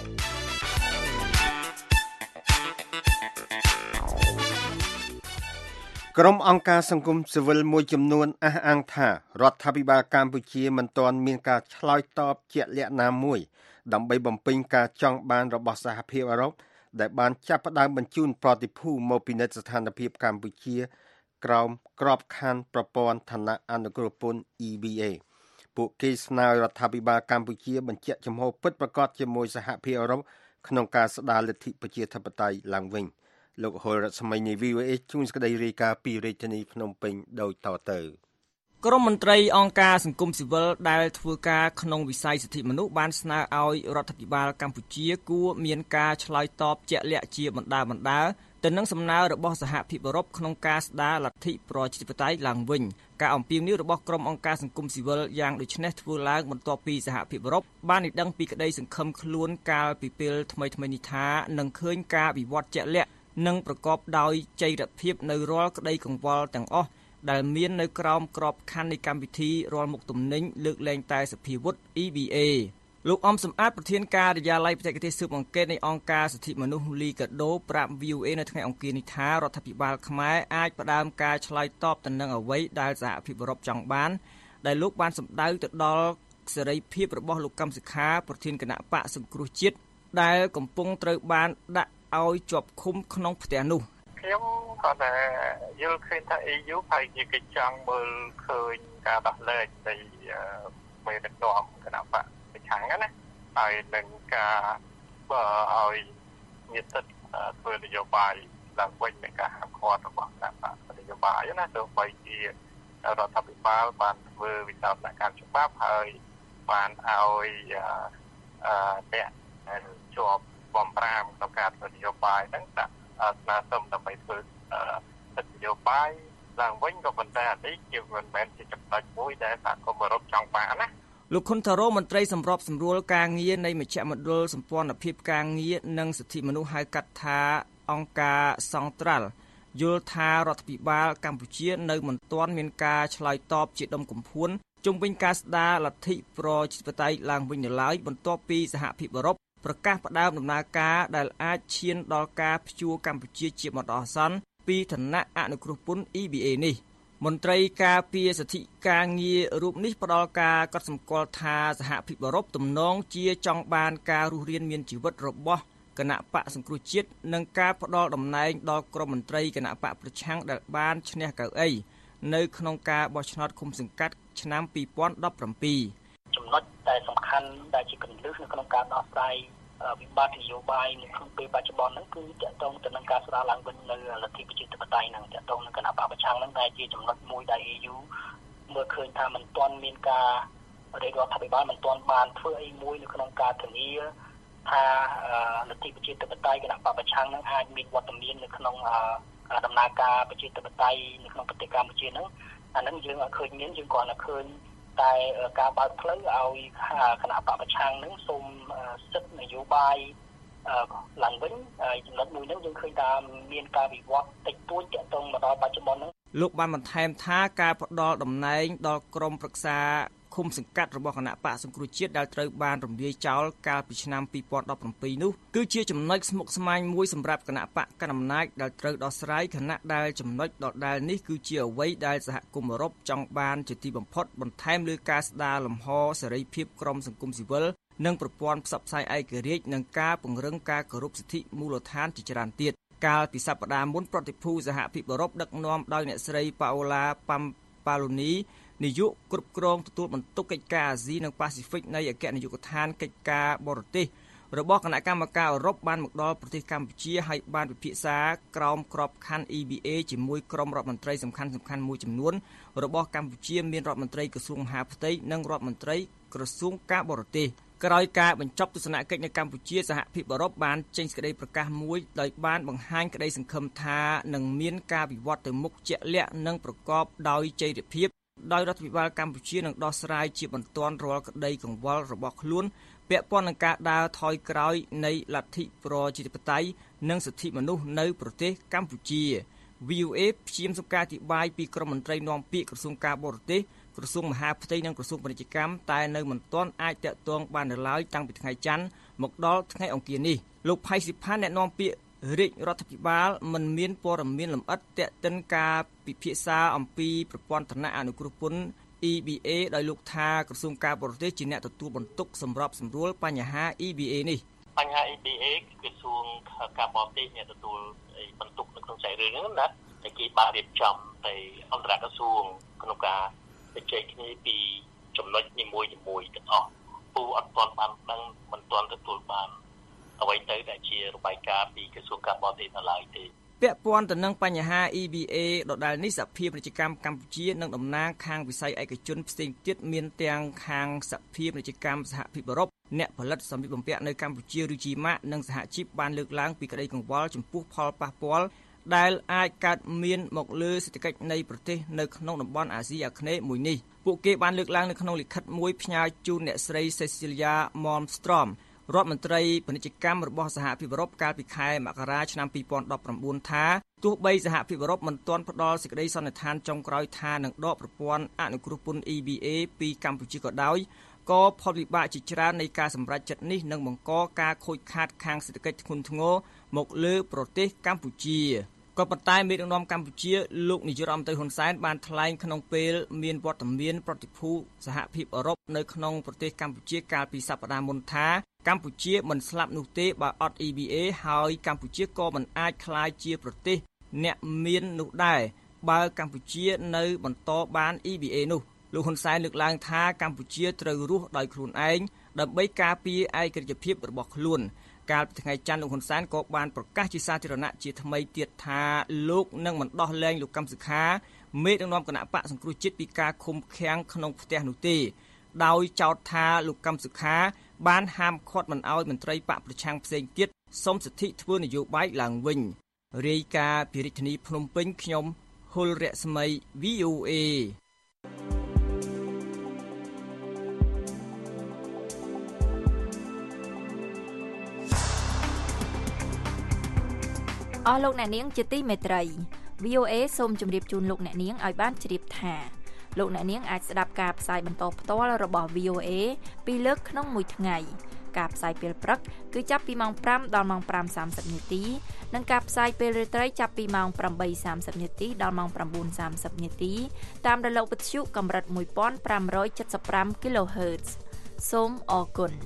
ក្រុមអង្គការសង្គមស៊ីវិលមួយចំនួនអះអាងថារដ្ឋាភិបាលកម្ពុជាមិនទាន់មានការឆ្លើយតបជាក់លាក់ណាមួយដើម្បីបំពេញការចង់បានរបស់សហភាពអឺរ៉ុបដែលបានចាប់ផ្ដើមបញ្ជូនប្រតិភូមកពិនិត្យស្ថានភាពកម្ពុជាក្រោមក្របខ័ណ្ឌប្រព័ន្ធឋានៈអនុគ្រោះពន្ធ E B A ពួកគេស្នើរដ្ឋាភិបាលកម្ពុជាបញ្ជាក់ចំហពិតប្រាកដជាមួយសហភាពអឺរ៉ុបក្នុងការស្ដារលទ្ធិប្រជាធិបតេយ្យឡើងវិញលោកហុលរដ្ឋស្មីនៃ វី អូ เอ ជួនស្ដីរាយការណ៍ពីរាជធានីភ្នំពេញដោយតទៅក្រុមមន្ត្រីអង្គការសង្គមស៊ីវិលដែលធ្វើការក្នុងវិស័យសិទ្ធិមនុស្សបានស្នើឲ្យរដ្ឋាភិបាលកម្ពុជាគួរមានការឆ្លើយតបជាក់លាក់ជាបណ្ដាបណ្ដាទៅនឹងសំណើរបស់សហភាពអឺរ៉ុបក្នុងការស្ដារលទ្ធិប្រជាធិបតេយ្យឡើងវិញការអំពាវនាវរបស់ក្រុមអង្គការសង្គមស៊ីវិលយ៉ាងដូចនេះធ្វើឡើងបន្ទាប់ពីសហភាពអឺរ៉ុបបានឲ្យដឹងពីក្តីសង្ឃឹមខ្លួនកាលពីពេលថ្មីៗនេះថានឹងឃើញការវិវត្តជាក់លាក់និងប្រកបដោយចីរភាពនៅរាល់ក្តីកង្វល់ទាំងអស់ដែលមាននៅក្រោមក្របខ័ណ្ឌនៃកម្មវិធីរាល់មុខទំនិញលើកលែងតែសភាវុធ E B A លោកអំសំអាតប្រធានការិយាល័យបច្ចេកទេសស៊ើបអង្កេតនៃអង្គការសិទ្ធិមនុស្សលីកាដូប្រាប់ វី អូ เอ នៅថ្ងៃអង្គារនេះថារដ្ឋាភិបាលខ្មែរអាចផ្ដើមការឆ្លើយតបទៅនឹងអ្វីដែលសហភាពអឺរ៉ុបចង់បានដែលលោកបានសម្ដៅទៅដល់សេរីភាពរបស់លោកកឹមសុខាប្រធានគណៈបកសង្គ្រោះជាតិដែលកំពុងត្រូវបានដាក់ឲ្យជាប់ឃុំក្នុងផ្ទះនោះខ្ញុំក៏តែយល់ឃើញថា E U ហើយជាកិច្ចចង់មើលឃើញការដោះលែងនៃមេដឹកនាំគណៈបកប្រឆាំងណាហើយនឹងការបើឲ្យមានសិទ្ធិធ្វើនយោបាយឡើងវិញនៃការហាមឃាត់របស់គណៈបកនយោបាយណាទោះបីជារដ្ឋាភិបាលបានធ្វើវិសោធនកម្មច្បាប់ហើយបានឲ្យអឺអ្នកជាប់បំរាមក្នុងការធ្វើនយោបាយហ្នឹងដាក់ស្នើសុំដើម្បីធ្វើសិទ្ធិនយោបាយឡើងវិញក៏ប៉ុន្តែអានេះជាមិនមែនជាចំណុចមួយដែលសហគមន៍អឺរ៉ុបចង់បានណាលោកខុនតារ៉ូមន្ត្រីសម្របសម្រួលការងារនៃមជ្ឈមណ្ឌលសម្ព័ន្ធភាពការងារនិងសិទ្ធិមនុស្សហៅកាត់ថាអង្គការសង្ត្រាល់យល់ថារដ្ឋាភិបាលកម្ពុជានៅមិនទាន់មានការឆ្លើយតបជាដុំកំភួនជុំវិញការស្ដារលទ្ធិប្រជាធិបតេយ្យឡើងវិញនៅឡើយបន្ទាប់ពីសហភាពអឺរ៉ុបប្រកាសផ្ដើមដំណើរការដែលអាចឈានដល់ការព្យួរកម្ពុជាជាបណ្ដោះអាសន្នពីឋានៈអនុគ្រោះពន្ធ E B A នេះមន្ត្រីការពារសិទ្ធិការងាររូបនេះផ្ដល់ការកត់សម្គាល់ថាសហភាពអឺរ៉ុបទំនងជាចង់បានការរស់រានមានជីវិតរបស់គណៈបកសង្គ្រោះជាតិនិងការផ្ដល់តំណែងដល់ក្រុមមន្ត្រីគណៈបកប្រឆាំងដែលបានឈ្នះកៅអីនៅក្នុងការបោះឆ្នោតឃុំសង្កាត់ឆ្នាំពីរពាន់ដប់ប្រាំពីរចំណុចដែលសំខាន់ដែលជាគន្លឹះនៅក្នុងការដោះស្រាយវិបត្តិនយោបាយនៅក្នុងពេលបច្ចុប្បន្នហ្នឹងគឺតកតងទៅនឹងការស្ដារឡើងវិញនៅលទ្ធិប្រជាធិបតេយ្យហ្នឹងតកតងនឹងគណៈបកប្រឆាំងហ្នឹងដែលជាចំណុចមួយដែល E U មើលឃើញថាមិនទាន់មានការរដ្ឋាភិបាលមិនទាន់បានធ្វើអីមួយនៅក្នុងការធានាថាលទ្ធិប្រជាធិបតេយ្យគណៈបកប្រឆាំងហ្នឹងអាចមានវត្តមាននៅក្នុងដំណើរការប្រជាធិបតេយ្យនៅក្នុងប្រទេសកម្ពុជាហ្នឹងអាហ្នឹងយើងអត់ឃើញមានយើងគ្រាន់តែឃើញតែការបើកផ្លូវឲ្យគណៈបកប្រឆាំងនឹងសូមសិទ្ធិនយោបាយឡើងវិញហើយចំណុចមួយហ្នឹងយើងឃើញថាមានការវិវត្តតិចតួចទាក់ទងមកដល់បច្ចុប្បន្នហ្នឹងលោកបានបន្ថែមថាការផ្ដល់តំណែងដល់ក្រុមប្រឹក្សាឃុំសង្កាត់របស់គណៈបកសង្គ្រោះជាតិដែលត្រូវបានរំលាយចោលកាលពីឆ្នាំពីរពាន់ដប់ប្រាំពីរនោះគឺជាចំណុចស្មុគស្មាញមួយសម្រាប់គណៈបកកណ្ដាលអំណាចដែលត្រូវដោះស្រាយខណៈដែលចំណុចដដែលនេះគឺជាអ្វីដែលសហគមន៍អឺរ៉ុបចង់បានជាទីបំផុតបន្ថែមលើការស្ដារលំហសេរីភាពក្រមសង្គមស៊ីវិលនិងប្រព័ន្ធផ្សព្វផ្សាយឯករាជ្យនិងការពង្រឹងការគោរពសិទ្ធិមូលដ្ឋានជាច្រើនទៀតកាលពីសប្តាហ៍មុនប្រតិភូសហភាពអឺរ៉ុបដឹកនាំដោយអ្នកស្រីប៉ាអូឡាប៉ាំប៉ាឡូនីនាយកគ្រប់គ្រងទទួលបន្ទុកកិច្ចការអាស៊ីនិងប៉ាស៊ីហ្វិកនៃអគ្គនាយកដ្ឋានកិច្ចការបរទេសរបស់គណៈកម្មការអឺរ៉ុបបានមកដល់ប្រទេសកម្ពុជាហើយបានពិភាក្សាក្រោមក្របខ័ណ្ឌ E B A ជាមួយក្រុមរដ្ឋមន្ត្រីសំខាន់ៗមួយចំនួនរបស់កម្ពុជាមានរដ្ឋមន្ត្រីក្រសួងមហាផ្ទៃនិងរដ្ឋមន្ត្រីក្រសួងការបរទេសក្រោយការបញ្ចប់ទស្សនកិច្ចនៅកម្ពុជាសហភាពអឺរ៉ុបបានចេញសេចក្តីប្រកាសមួយដោយបានបង្ហាញក្តីសង្ឃឹមថានឹងមានការវិវត្តទៅមុខជាក់លាក់និងប្រកបដោយចីរភាពដោយរដ្ឋាភិបាលកម្ពុជានឹងដោះស្រាយជាបន្ទាន់រាល់ក្តីកង្វល់របស់ខ្លួនពាក់ព័ន្ធនឹងការដើរថយក្រោយនៃលទ្ធិប្រជាធិបតេយ្យនិងសិទ្ធិមនុស្សនៅប្រទេសកម្ពុជា V O A ព្យាយាមសុំការអធិប្បាយពីក្រុមមន្ត្រីនាំពាក្យក្រសួងការបរទេសក្រសួងមហាផ្ទៃនិងក្រសួងពាណិជ្ជកម្មតែនៅមិនទាន់អាចតាក់ទងបាននៅឡើយតាំងពីថ្ងៃច័ន្ទមកដល់ថ្ងៃអង្គារនេះលោកផៃស៊ីផានអ្នកនាំពាក្យរាជរដ្ឋាភិបាលមិនមានព័ត៌មានលម្អិតទាក់ទិនការពិភាក្សាអំពីប្រព័ន្ធឋានៈអនុគ្រោះពន្ធ E B A ដោយលោកថាក្រសួងការបរទេសជាអ្នកទទួលបន្ទុកសម្របសម្រួលបញ្ហា E B A នេះបញ្ហា E B A គឺក្រសួងការបរទេសអ្នកទទួលបន្ទុកនៅក្នុងចែករឿងហ្នឹងណាតែគេបានរៀបចំទៅអន្តរក្រសួងក្នុងការជជែកគ្នាពីចំណុចនីមួយៗទាំងអស់ពូអត់ទាន់បានដឹងមិនទាន់ទទួលបានអ្វីទៅដែលជារបាយការណ៍ពីក្រសួងការបរទេសនៅឡើយទេពាក់ព័ន្ធទៅនឹងបញ្ហា E B A ដដែលនេះសហភាពពាណិជ្ជកម្មកម្ពុជានិងតំណាងខាងវិស័យឯកជនផ្សេងទៀតមានទាំងខាងសហភាពពាណិជ្ជកម្មសហភាពអឺរ៉ុបអ្នកផលិតសម្ភារបំពាក់នៅកម្ពុជាឬ G M A C និងសហជីពបានលើកឡើងពីក្តីកង្វល់ចំពោះផលប៉ះពាល់ដែលអាចកើតមានមកលើសេដ្ឋកិច្ចនៃប្រទេសនៅក្នុងតំបន់អាស៊ីអាគ្នេយ៍មួយនេះពួកគេបានលើកឡើងនៅក្នុងលិខិតមួយផ្ញើជូនអ្នកស្រី Cecilia Malmstrom រដ្ឋមន្ត្រីពាណិជ្ជកម្មរបស់សហភាពអឺរ៉ុបកាលពីខែមករាឆ្នាំពីរពាន់ដប់ប្រាំបួនថាទោះបីសហភាពអឺរ៉ុបមិនទាន់ផ្ដល់សេចក្តីសន្និដ្ឋានចុងក្រោយថានឹងដកប្រព័ន្ធអនុគ្រោះពន្ធ E B A ពីកម្ពុជាក៏ដោយក៏ផលវិបាកជាច្រើននៃការសម្រេចចិត្តនេះនឹងបង្កការខូចខាតខាងសេដ្ឋកិច្ចធ្ងន់ធ្ងរមកលើប្រទេសកម្ពុជាក៏ប៉ុន្តែមេដឹកនាំកម្ពុជាលោកនាយករដ្ឋមន្ត្រីហ៊ុនសែនបានថ្លែងក្នុងពេលមានវត្តមានប្រតិភូសហភាពអឺរ៉ុបនៅក្នុងប្រទេសកម្ពុជាកាលពីសប្តាហ៍មុនថាកម្ពុជាមិនស្លាប់នោះទេបើអត់ E B A ហើយកម្ពុជាក៏មិនអាចក្លាយជាប្រទេសអ្នកមាននោះដែរបើកម្ពុជានៅបន្តបាន E B A នោះលោកហ៊ុនសែនលើកឡើងថាកម្ពុជាត្រូវរស់ដោយខ្លួនឯងដើម្បីការពារឯករាជ្យភាពរបស់ខ្លួនកាលពីថ្ងៃច័ន្ទលោកហ៊ុនសែនក៏បានប្រកាសជាសាធារណៈជាថ្មីទៀតថាលោកនឹងមិនដោះលែងលោកកឹមសុខាមេដឹកនាំគណៈបកសង្គ្រោះជាតិពីការឃុំឃាំងក្នុងផ្ទះនោះទេដោយចោទថាលោកកឹមសុខាបានហាមឃាត់មិនឲ្យមន្ត្រីបកប្រឆាំងផ្សេងទៀតសុំសិទ្ធិធ្វើនយោបាយឡើងវិញរាយការណ៍ពីរាជធានីភ្នំពេញខ្ញុំហុលរស្មី V O A អស់លោកអ្នកនាងជាទីមេត្រី V O A សូមជម្រាបជូនលោកអ្នកនាងឲ្យបានជ្រាបថាលោកអ្នកនាងអាចស្ដាប់ការផ្សាយបន្តផ្ទាល់របស់ V O A ពីរលើកក្នុងមួយថ្ងៃការផ្សាយពេលព្រឹកគឺចាប់ពីម៉ោងប្រាំដល់ម៉ោងប្រាំសាមសិបនាទីនិងការផ្សាយពេលរាត្រីចាប់ពីម៉ោងប្រាំបីសាមសិបនាទីដល់ម៉ោងប្រាំបួនសាមសិបនាទីតាមរលកវិទ្យុកម្រិតមួយពាន់ប្រាំរយเจ็ดสิบห้า kHz សូមអរគុណ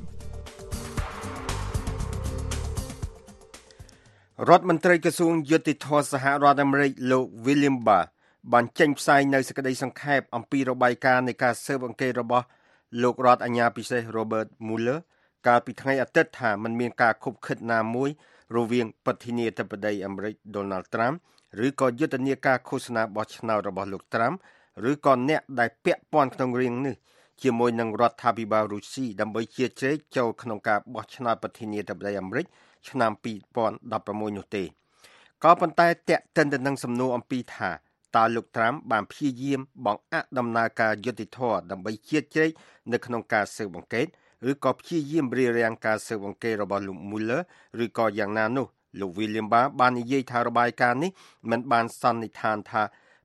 រដ្ឋមន្ត្រីក្រសួងយុតិធម៌សហរដ្ឋអាមេរិកលោក William Barr បានចេញផ្សាយនៅសេចក្តីសង្ខេបអំពីរបាយការណ៍នៃការស៊ើបអង្កេតរបស់លោករដ្ឋអាជ្ញាពិសេស Robert Mueller កាលពីថ្ងៃអាទិត្យថាมันមានការខុបខិតណាមួយរវាងប្រធានាធិបតីអាមេរិក Donald Trump ឬក៏យុទ្ធនាការឃោសនាបោះឆ្នោតរបស់លោក Trump ឬក៏អ្នកដែលពាក់ព័ន្ធក្នុងរឿងនេះជាមួយនឹងរដ្ឋាភិបាលរុស្ស៊ីដើម្បីជាជ្រែកចូលក្នុងការបោះឆ្នោតប្រធានាធិបតីអាមេរិកឆ្នាំពីរពាន់ដប់ប្រាំមួយនោះទេក៏ប៉ុន្តែតាក់ទិនទៅនឹងសំណួរអំពីថាតើលោក Trump បានព្យាយាមបង្អាក់ដំណើរការយុត្តិធម៌ដើម្បីជាជ្រែកនៅក្នុងការស៊ើបអង្កេតឬក៏ព្យាយាមរារាំងការស៊ើបអង្កេតរបស់លោក Mueller ឬក៏យ៉ាងណានោះលោក William Barr បាននិយាយថារបាយការណ៍នេះមិនបានសន្និដ្ឋានថា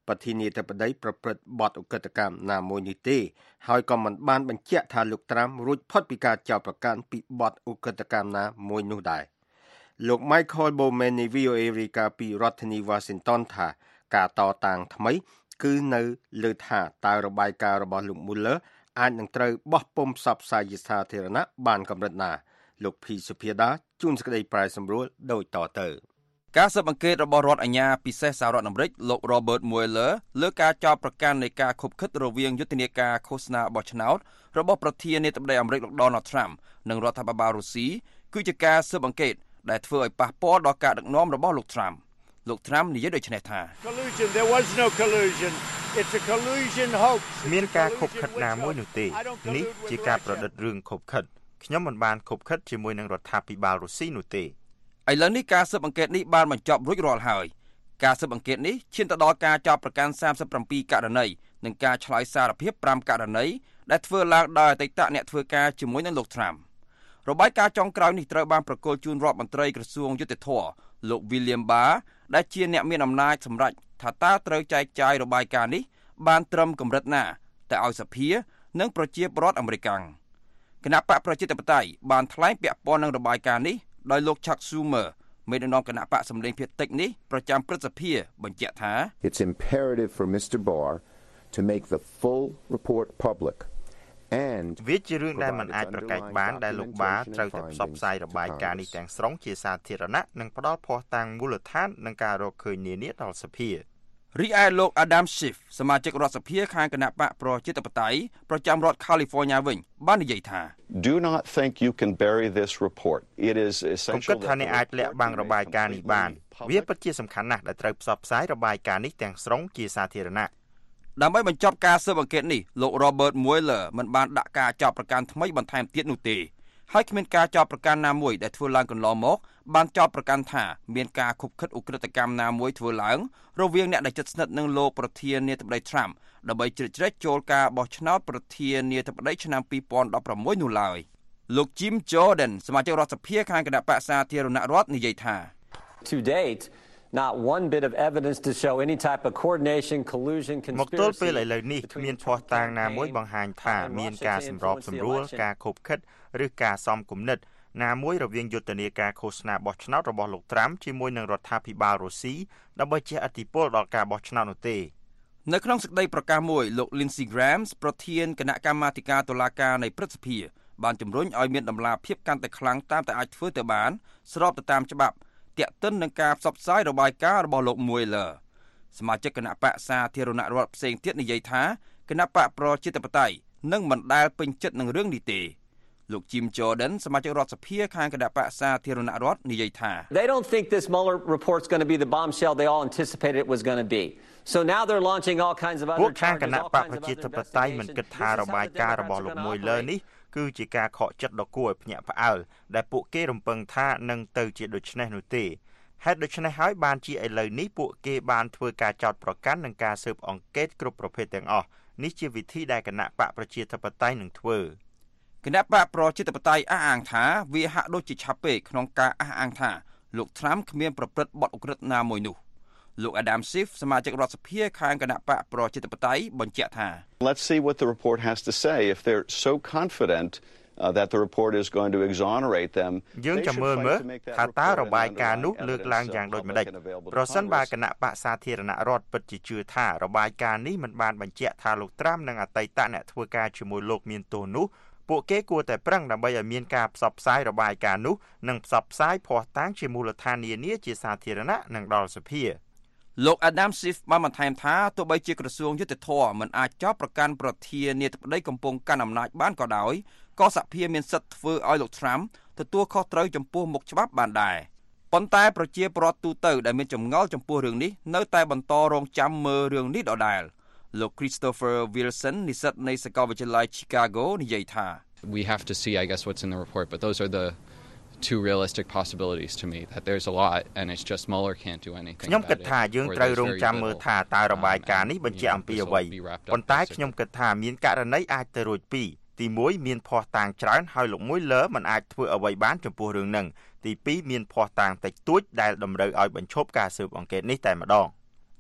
ប្រធានាធិបតីប្រព្រឹត្តបទឧក្រិដ្ឋកម្មណាមួយនេះទេហើយក៏មិនបានបញ្ជាក់ថាលោកត្រាំរួចផុតពីការចោទប្រកាន់ពីបទឧក្រិដ្ឋកម្មណាមួយនោះដែរលោក Michael Bowman នៃ វី អូ เอ រាយការណ៍ពីរដ្ឋធានី Washington ថាការតតាំងថ្មីគឺនៅលើថាតើរបាយការណ៍របស់លោក Mueller អាចនឹងត្រូវបោះពុម្ពផ្សព្វផ្សាយជាសាធារណៈបានកម្រិតណាលោកភីសុភាដាជួនសេចក្តីប្រែសម្រួលដូចតទៅការស៊ើបអង្កេតរបស់រដ្ឋអាជ្ញាពិសេសសហរដ្ឋអាមេរិកលោក Robert Mueller លើការចោទប្រកាន់នៃការខុបខិតរវាងយុទ្ធនាការឃោសនាបោះឆ្នោតរបស់ប្រធានាធិបតីអាមេរិកលោក Donald Trump និងរដ្ឋាភិបាលរុស្ស៊ីគឺជាការស៊ើបអង្កេតដែលធ្វើឲ្យប៉ះពាល់ដល់ការដឹកនាំរបស់លោក Trump លោក Trump និយាយដូចនេះថា There was no collusion. It's a collusion hoax. មានការខុបខិតណាមួយនោះទេនេះជាការប្រឌិតរឿងខុបខិតខ្ញុំមិនបានខុបខិតជាមួយនឹងរដ្ឋាភិបាលរុស្ស៊ីនោះទេឥឡូវនេះការស៊ើបអង្កេតនេះបានបញ្ចប់រួចរាល់ហើយការស៊ើបអង្កេតនេះឈានទៅដល់ការចោទប្រកាន់សាមសិបប្រាំពីរករណីនិងការឆ្លើយសារភាពប្រាំករណីដែលធ្វើឡើងដោយអតីតអ្នកធ្វើការជាមួយនឹងលោក Trump របាយការណ៍ចុងក្រោយនេះត្រូវបានប្រគល់ជូនរដ្ឋមន្ត្រីក្រសួងយុតិធធម៌លោក William Barr ដែលជាអ្នកមានអំណាចសម្រេចថាតើត្រូវចែកចាយរបាយការណ៍នេះបានត្រឹមកម្រិតណាតែឲ្យសភានិងប្រជាពលរដ្ឋអាមេរិកគណៈបកប្រជាធិបតេយ្យបានថ្លែងពាក់ព័ន្ធនឹងរបាយការណ៍នេះដោយលោក Chuck Schumer មេដឹកនាំគណៈបកសម្លេងភាគតិចនេះប្រចាំព្រឹទ្ធសភាបញ្ជាក់ថា It's imperative for Mister Barr to make the full report public and វាជារឿងដែលមិនអាចប្រកែកបានដែលលោក Barr ត្រូវតែផ្សព្វផ្សាយរបាយការណ៍នេះទាំងស្រុងជាសាធារណៈនិងផ្ដល់ភស្តុតាងមូលដ្ឋាននិងការរកឃើញនានាដល់សភារីឯលោក Adam Schiff សមាជិករដ្ឋសភាខាងគណៈបកប្រជាធិបតេយ្យប្រចាំរដ្ឋ California វិញបាននិយាយថា Do not think you can bury this report. It is essential គិតថាអ្នកអាចលាក់បាំងរបាយការណ៍នេះបានវាពិតជាសំខាន់ណាស់ដែលត្រូវផ្សព្វផ្សាយរបាយការណ៍នេះទាំងស្រុងជាសាធារណៈដើម្បីបញ្ចប់ការស៊ើបអង្កេតនេះលោក Robert Mueller មិនបានដាក់ការចោទប្រកាន់ថ្មីបន្ថែមទៀតនោះទេហើយគ្មានការចោទប្រកាន់ណាមួយដែលធ្វើឡើងកន្លងមកបានចោទប្រកាន់ថាមានការខុបខិតឧក្រិដ្ឋកម្មណាមួយធ្វើឡើងរវាងអ្នកដែលជិតស្និទ្ធនឹងលោកប្រធានាធិបតី Trump ដើម្បីជ្រៀតជ្រែកចូលការបោះឆ្នោតប្រធានាធិបតីឆ្នាំពីរពាន់ដប់ប្រាំមួយនោះឡើយលោក Jim Jordan សមាជិករដ្ឋសភាខាងគណៈបក្សសាធារណរដ្ឋនិយាយថា To date not one bit of evidence to show any type of coordination collusion conspiracy មកទល់ពេលឥឡូវនេះគ្មានភស្តុតាងណាមួយបង្ហាញថាមានការសម្របសម្រួលការខុបខិតឬការសំគំនិតណាមួយរវាងយុទ្ធនាការឃោសនាបោះឆ្នោតរបស់លោក Trump ជាមួយនឹងរដ្ឋាភិបាលរុស្ស៊ីដើម្បីជះឥទ្ធិពលដល់ការបោះឆ្នោតនោះទេនៅក្នុងសេចក្តីប្រកាសមួយលោក Lindsey Graham ប្រធានគណៈកម្មាធិការតុលាការនៃព្រឹទ្ធសភាបានជំរុញឲ្យមានតម្លាភាពកាន់តែខ្លាំងតាមតែអាចធ្វើទៅបានស្របទៅតាមច្បាប់ទាក់ទិននឹងការផ្សព្វផ្សាយរបាយការណ៍របស់លោក Mueller សមាជិកគណៈបក្សសាធារណរដ្ឋផ្សេងទៀតនិយាយថាគណៈបកប្រជាធិបតេយ្យនឹងមិនដែលពេញចិត្តនឹងរឿងនេះទេលោក Jim Jordan សមាជិករដ្ឋសភាខាងគណៈបក្សសាធារណរដ្ឋនិយាយថា They don't think this Mueller report's going to be the bombshell they all anticipated it was going to be. So now they're launching all kinds of other ពួកខាងគណៈបកប្រជាធិបតេយ្យមិនគិតថារបាយការណ៍របស់លោក Mueller នេះគឺជាការខកចិត្តដ៏គួរឲ្យភ្ញាក់ផ្អើលដែលពួកគេរំពឹងថានឹងទៅជាដូច្នេះនោះទេហេតុដូច្នេះហើយបានជាឥឡូវនេះពួកគេបានធ្វើការចោទប្រកាន់និងការស៊ើបអង្កេតគ្រប់ប្រភេទទាំងអស់នេះជាវិធីដែលគណៈបកប្រជាធិបតេយ្យនឹងធ្វើគណៈបកប្រជាធិបតេយ្យអះអាងថាវាហាក់ដូចជាឆាប់ពេកក្នុងការអះអាងថាលោក Trump គ្មានប្រព្រឹត្តបទឧក្រិដ្ឋណាមួយនោះលោក Adam Schiff សមាជិករដ្ឋសភាខាងគណៈបកប្រជាធិបតេយ្យបញ្ជាក់ថា Let's see what the report has to say if they're so confident Uh, that the report is going to exonerate them យើងចាំមើលមើលថាតើរបាយការណ៍នោះលើកឡើងយ៉ាងដូចម្តេចប្រសិនបើគណៈបក្សសាធារណរដ្ឋពិតជាជឿថារបាយការណ៍នេះមិនបានបញ្ជាក់ថាលោក Trump និងអតីតអ្នកធ្វើការជាមួយលោកមានទោសនោះពួកគេគួរតែប្រឹងដើម្បីឲ្យមានការផ្សព្វផ្សាយរបាយការណ៍នោះនិងផ្សព្វផ្សាយភស្តុតាងជាមូលដ្ឋាននានាជាសាធារណៈនិងដល់សភាលោក Adam Schiff បានបន្ថែមថាទោះបីជាក្រសួងយុតិធម៌មិនអាចចោទប្រកាន់ប្រធានាធិបតីកំពុងកាន់អំណាចបានក៏ដោយក៏សភាមានសិទ្ធិធ្វើឲ្យលោក Trump ទទួលខុសត្រូវចំពោះមុខច្បាប់បានដែរប៉ុន្តែប្រជាពលរដ្ឋទូទៅដែលមានចម្ងល់ចំពោះរឿងនេះនៅតែបន្តរងចាំមើលរឿងនេះដដែលលោក Christopher Wilson និស្សិតនៃសាកលវិទ្យាល័យ Chicago និយាយថា We have to see I guess what's in the report but those are the two realistic possibilities to me that there's a lot and it's just Mueller can't do anything ខ្ញុំគិតថាយើងត្រូវរងចាំមើលថាតើរបាយការណ៍នេះបញ្ជាក់អំពីអ្វីប៉ុន្តែខ្ញុំគិតថាមានករណីអាចទៅរួចពីរទីមួយមានភស្តុតាងច្រើនហើយលោក Mueller មិនអាចធ្វើអ្វីបានចំពោះរឿងហ្នឹងទីពីរមានភស្តុតាងតិចតួចដែលតម្រូវឲ្យបញ្ឈប់ការស៊ើបអង្កេតនេះតែម្ដង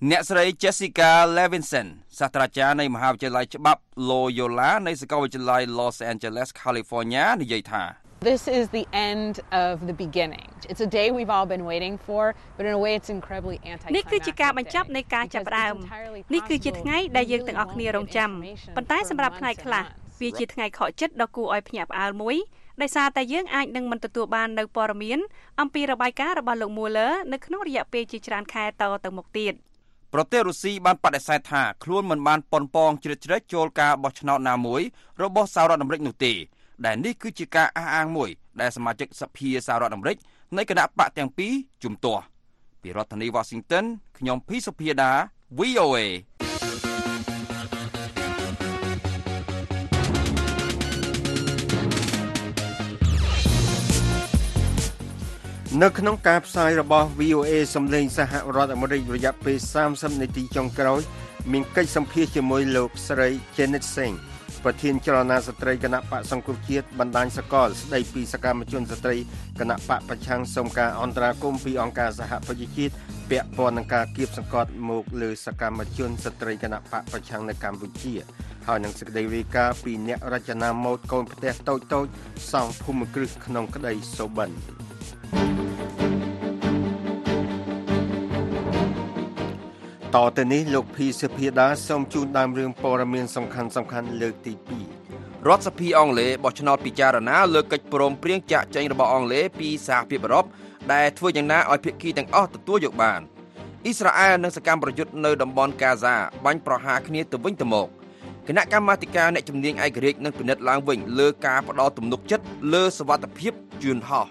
អ្នកស្រី Jessica Levinson សាស្ត្រាចារ្យនៃមហាវិទ្យាល័យច្បាប់ Loyola នៃសាកលវិទ្យាល័យ Los Angeles California និយាយថា This is the end of the beginning. It's a day we've all been waiting for, but in a way it's incredibly anticlimactic. នេះគឺជាការបញ្ចប់នៃការចាប់ផ្ដើមនេះគឺជាថ្ងៃដែលយើងទាំងអស់គ្នារងចាំប៉ុន្តែសម្រាប់ផ្នែកខ្លះវាជាថ្ងៃខកចិត្តដ៏គួរឲ្យភ្ញាក់ផ្អើលមួយដោយសារតែយើងអាចនឹងមិនទទួលបាននៅព័ត៌មានអំពីរបាយការណ៍របស់លោក Mueller នៅក្នុងរយៈពេលជាច្រើនខែតទៅមុខទៀតប្រទេសរុស្ស៊ីបានបដិសេធថាខ្លួនមិនបានប៉ុនប៉ងជ្រៀតជ្រែកចូលការបោះឆ្នោតណាមួយរបស់សហរដ្ឋអាមេរិកនោះទេដែលនេះគឺជាការអះអាងមួយដែលសមាជិកសភាសហរដ្ឋអាមេរិកនៃគណៈបកទាំងពីរជំទាស់ពីរដ្ឋធានី Washington ខ្ញុំភីសុភាដា V O A នៅក្នុងការផ្សាយរបស់ V O A សំឡេងសហរដ្ឋអាមេរិករយៈពេលសាមសិបនាទីចុងក្រោយមានកិច្ចសម្ភាសជាមួយលោកស្រី Janet Singh ប្រធានចលនាស្ត្រីគណៈបកសង្គ្រោះជាតិបណ្ដាញសកលស្ដីពីសកម្មជនស្ត្រីគណៈបកប្រឆាំងសុំការអន្តរាគមន៍ពីអង្គការសហប្រជាជាតិពាក់ព័ន្ធនឹងការគៀបសង្កត់មកលើសកម្មជនស្ត្រីគណៈបកប្រឆាំងនៅកម្ពុជាហើយនឹងសេចក្តីរាយការណ៍ពីអ្នករចនាម៉ូដកូនផ្ទះតូចតូចសង់ភូមិគ្រឹះក្នុងក្តីសូបិនតទៅនេះលោកភីសុភាដាសូមជូនដើមរឿងព័ត៌មានសំខាន់សំខាន់លើកទីពីររដ្ឋសភាអង់គ្លេសបោះឆ្នោតពិចារណាលើកិច្ចព្រមព្រៀងចាក់ចែងរបស់អង់គ្លេសពីសហភាពអឺរ៉ុបដែលធ្វើយ៉ាងណាឲ្យភាគីទាំងអស់ទទួលយកបានអ៊ីស្រាអែលនិងសកម្មប្រយុទ្ធនៅតំបន់កាហ្សាបាញ់ប្រហារគ្នាទៅវិញទៅមកគណៈកម្មាធិការអ្នកជំនាញឯករាជ្យនឹងពិនិត្យឡើងវិញលើការផ្ដល់ទំនុកចិត្តលើសុវត្ថិភាពយន្តហោះ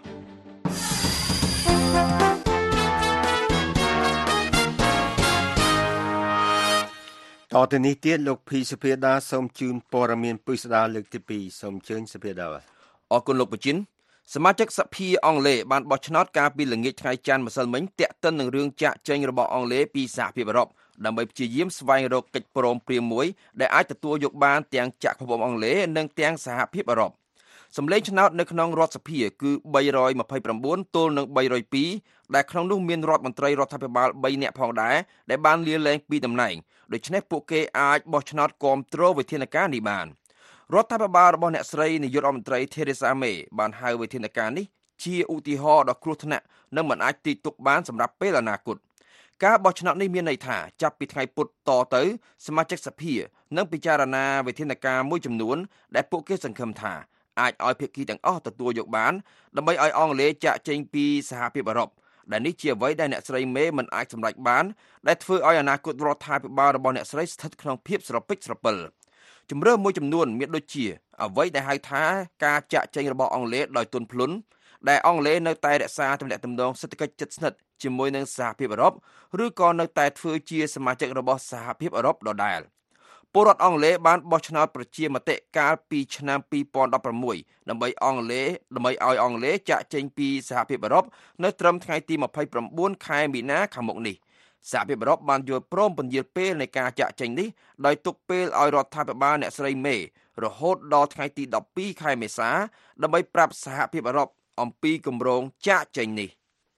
តទៅនេះទៀតលោកភីសុភាដាសូមជូនព័ត៌មានពិស្ដារលើកទីពីរសូមជើញសុភាដាអរគុណលោកប្រជិនសមាជិកសភាអង់គ្លេសបានបោះឆ្នោតកាលពីល្ងាចថ្ងៃច័ន្ទម្សិលមិញទាក់ទិននឹងរឿងចាក់ចែងរបស់អង់គ្លេសពីសហភាពអឺរ៉ុបដើម្បីព្យាយាមស្វែងរកកិច្ចព្រមព្រៀងមួយដែលអាចទទួលយកបានទាំងចក្រភពអង់គ្លេសនិងទាំងសហភាពអឺរ៉ុបសម្លេងឆ្នោតនៅក្នុងរដ្ឋសភាគឺបីរយម្ភៃប្រាំបួនទល់នឹងបីរយពីរដែលក្នុងនោះមានរដ្ឋមន្ត្រីរដ្ឋាភិបាលបីនាក់ផងដែរដែលបានលាលែងពីតំណែងដូច្នេះពួកគេអាចបោះឆ្នោតគាំទ្រវិធានការនេះបានរដ្ឋាភិបាលរបស់អ្នកស្រីនាយករដ្ឋមន្ត្រី Theresa May បានហៅវិធានការនេះជាឧទាហរណ៍ដ៏គ្រោះថ្នាក់និងមិនអាចទីទុកបានសម្រាប់ពេលអនាគតការបោះឆ្នោតនេះមានន័យថាចាប់ពីថ្ងៃពុធតទៅសមាជិកសភានឹងពិចារណាវិធានការមួយចំនួនដែលពួកគេសង្ឃឹមថាអាចឲ្យភាគីទាំងអស់ទទួលយកបានដើម្បីឲ្យអង់គ្លេសចាក់ចេញពីសហភាពអឺរ៉ុបដែលនេះជាអ្វីដែលអ្នកស្រីមេមិនអាចសម្រេចបានដែលធ្វើឲ្យអនាគតរដ្ឋាភិបាលរបស់អ្នកស្រីស្ថិតក្នុងភាពស្រពិចស្រពិលជំរឿមួយចំនួនមានដូចជាអ្វីដែលហៅថាការចាក់ចេញរបស់អង់គ្លេសដោយទន់ភ្លន់ដែលអង់គ្លេសនៅតែរក្សាទំនាក់ទំនងសេដ្ឋកិច្ចជិតស្និទ្ធជាមួយនឹងសហភាពអឺរ៉ុបឬក៏នៅតែធ្វើជាសមាជិករបស់សហភាពអឺរ៉ុបដដែលពលរដ្ឋអង់គ្លេសបានបោះឆ្នោតប្រជាមតិកាលពីឆ្នាំពីរពាន់ដប់ប្រាំមួយដើម្បីអង់គ្លេសដើម្បីឲ្យអង់គ្លេសចាក់ចេញពីសហភាពអឺរ៉ុបនៅត្រឹមថ្ងៃទីម្ភៃប្រាំបួនខែមីនាខាងមុខនេះសហភាពអឺរ៉ុបបានយល់ព្រមពន្យាលពេលនៃការចាក់ចេញនេះដោយទុកពេលឲ្យរដ្ឋាភិបាលអ្នកស្រីមេរហូតដល់ថ្ងៃទីដប់ពីរខែមេសាដើម្បីប្រាប់សហភាពអឺរ៉ុបអំពីគម្រោងចាក់ចេញនេះ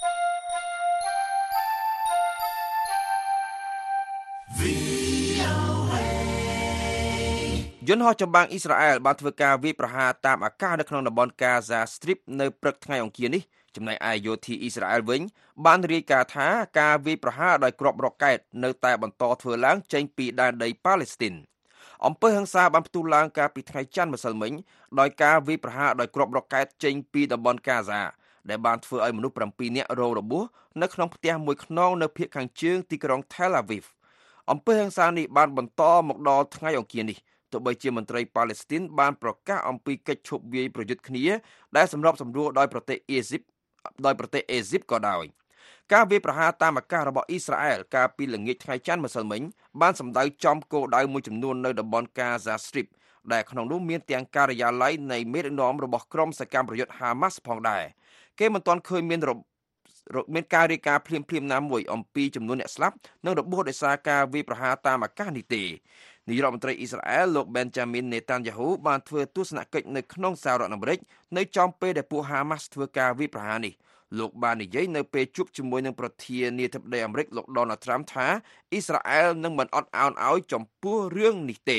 យន្តហោះចម្បាំងអ៊ីស្រាអែលបានធ្វើការវាយប្រហារតាមអាកាសនៅក្នុងតំបន់ Gaza Strip នៅព្រឹកថ្ងៃអង្គារនេះចំណែកឯយោធាអ៊ីស្រាអែលវិញបានរាយការណ៍ថាការវាយប្រហារដោយគ្រាប់រ៉ុកែតនៅតែបន្តធ្វើឡើងចេញពីដែនដីប៉ាឡេស្ទីនអំពើហិង្សាបានផ្ទុះឡើងកាលពីថ្ងៃច័ន្ទម្សិលមិញដោយការវាយប្រហារដោយគ្រាប់រ៉ុកែតចេញពីតំបន់ Gaza ដែលបានធ្វើឲ្យមនុស្សប្រាំពីរនាក់រងរបួសនៅក្នុងផ្ទះមួយខ្នងនៅភាគខាងជើងទីក្រុង Tel Aviv អំពើហិង្សានេះបានបន្តមកដល់ថ្ងៃអង្គារនេះទោះបីជាមន្ត្រីប៉ាឡេស្ទីនបានប្រកាសអំពីកិច្ចឈប់វាយប្រយុទ្ធគ្នាដែលសម្របសម្រួលដោយប្រទេសអេស៊ីបដោយប្រទេសអេស៊ីបក៏ដោយការវាយប្រហារតាមអាកាសរបស់អ៊ីស្រាអែលកាលពីល្ងាចថ្ងៃច័ន្ទម្សិលមិញបានសម្ដៅចំគោលដៅមួយចំនួននៅតំបន់ Gaza Strip ដែលក្នុងនោះមានទាំងការិយាល័យនៃមេដឹកនាំរបស់ក្រុមសកម្មប្រយុទ្ធ Hamas ផងដែរគេមិនទាន់ឃើញមានមានការរាយការណ៍ភ្លាមៗណាមួយអំពីចំនួនអ្នកស្លាប់និងរបួសដោយសារការវាយប្រហារតាមអាកាសនេះទេនាយករដ្ឋមន្ត្រីអ៊ីស្រាអែលលោក Benjamin Netanyahu បានធ្វើទស្សនកិច្ចនៅក្នុងសហរដ្ឋអាមេរិកនៅចំពេលដែលពួក Hamas ធ្វើការវាយប្រហារនេះលោកបាននិយាយនៅពេលជួបជាមួយនឹងប្រធានាធិបតីអាមេរិកលោក Donald Trump ថាអ៊ីស្រាអែលនឹងមិនអត់ឱនឲ្យចំពោះរឿងនេះទេ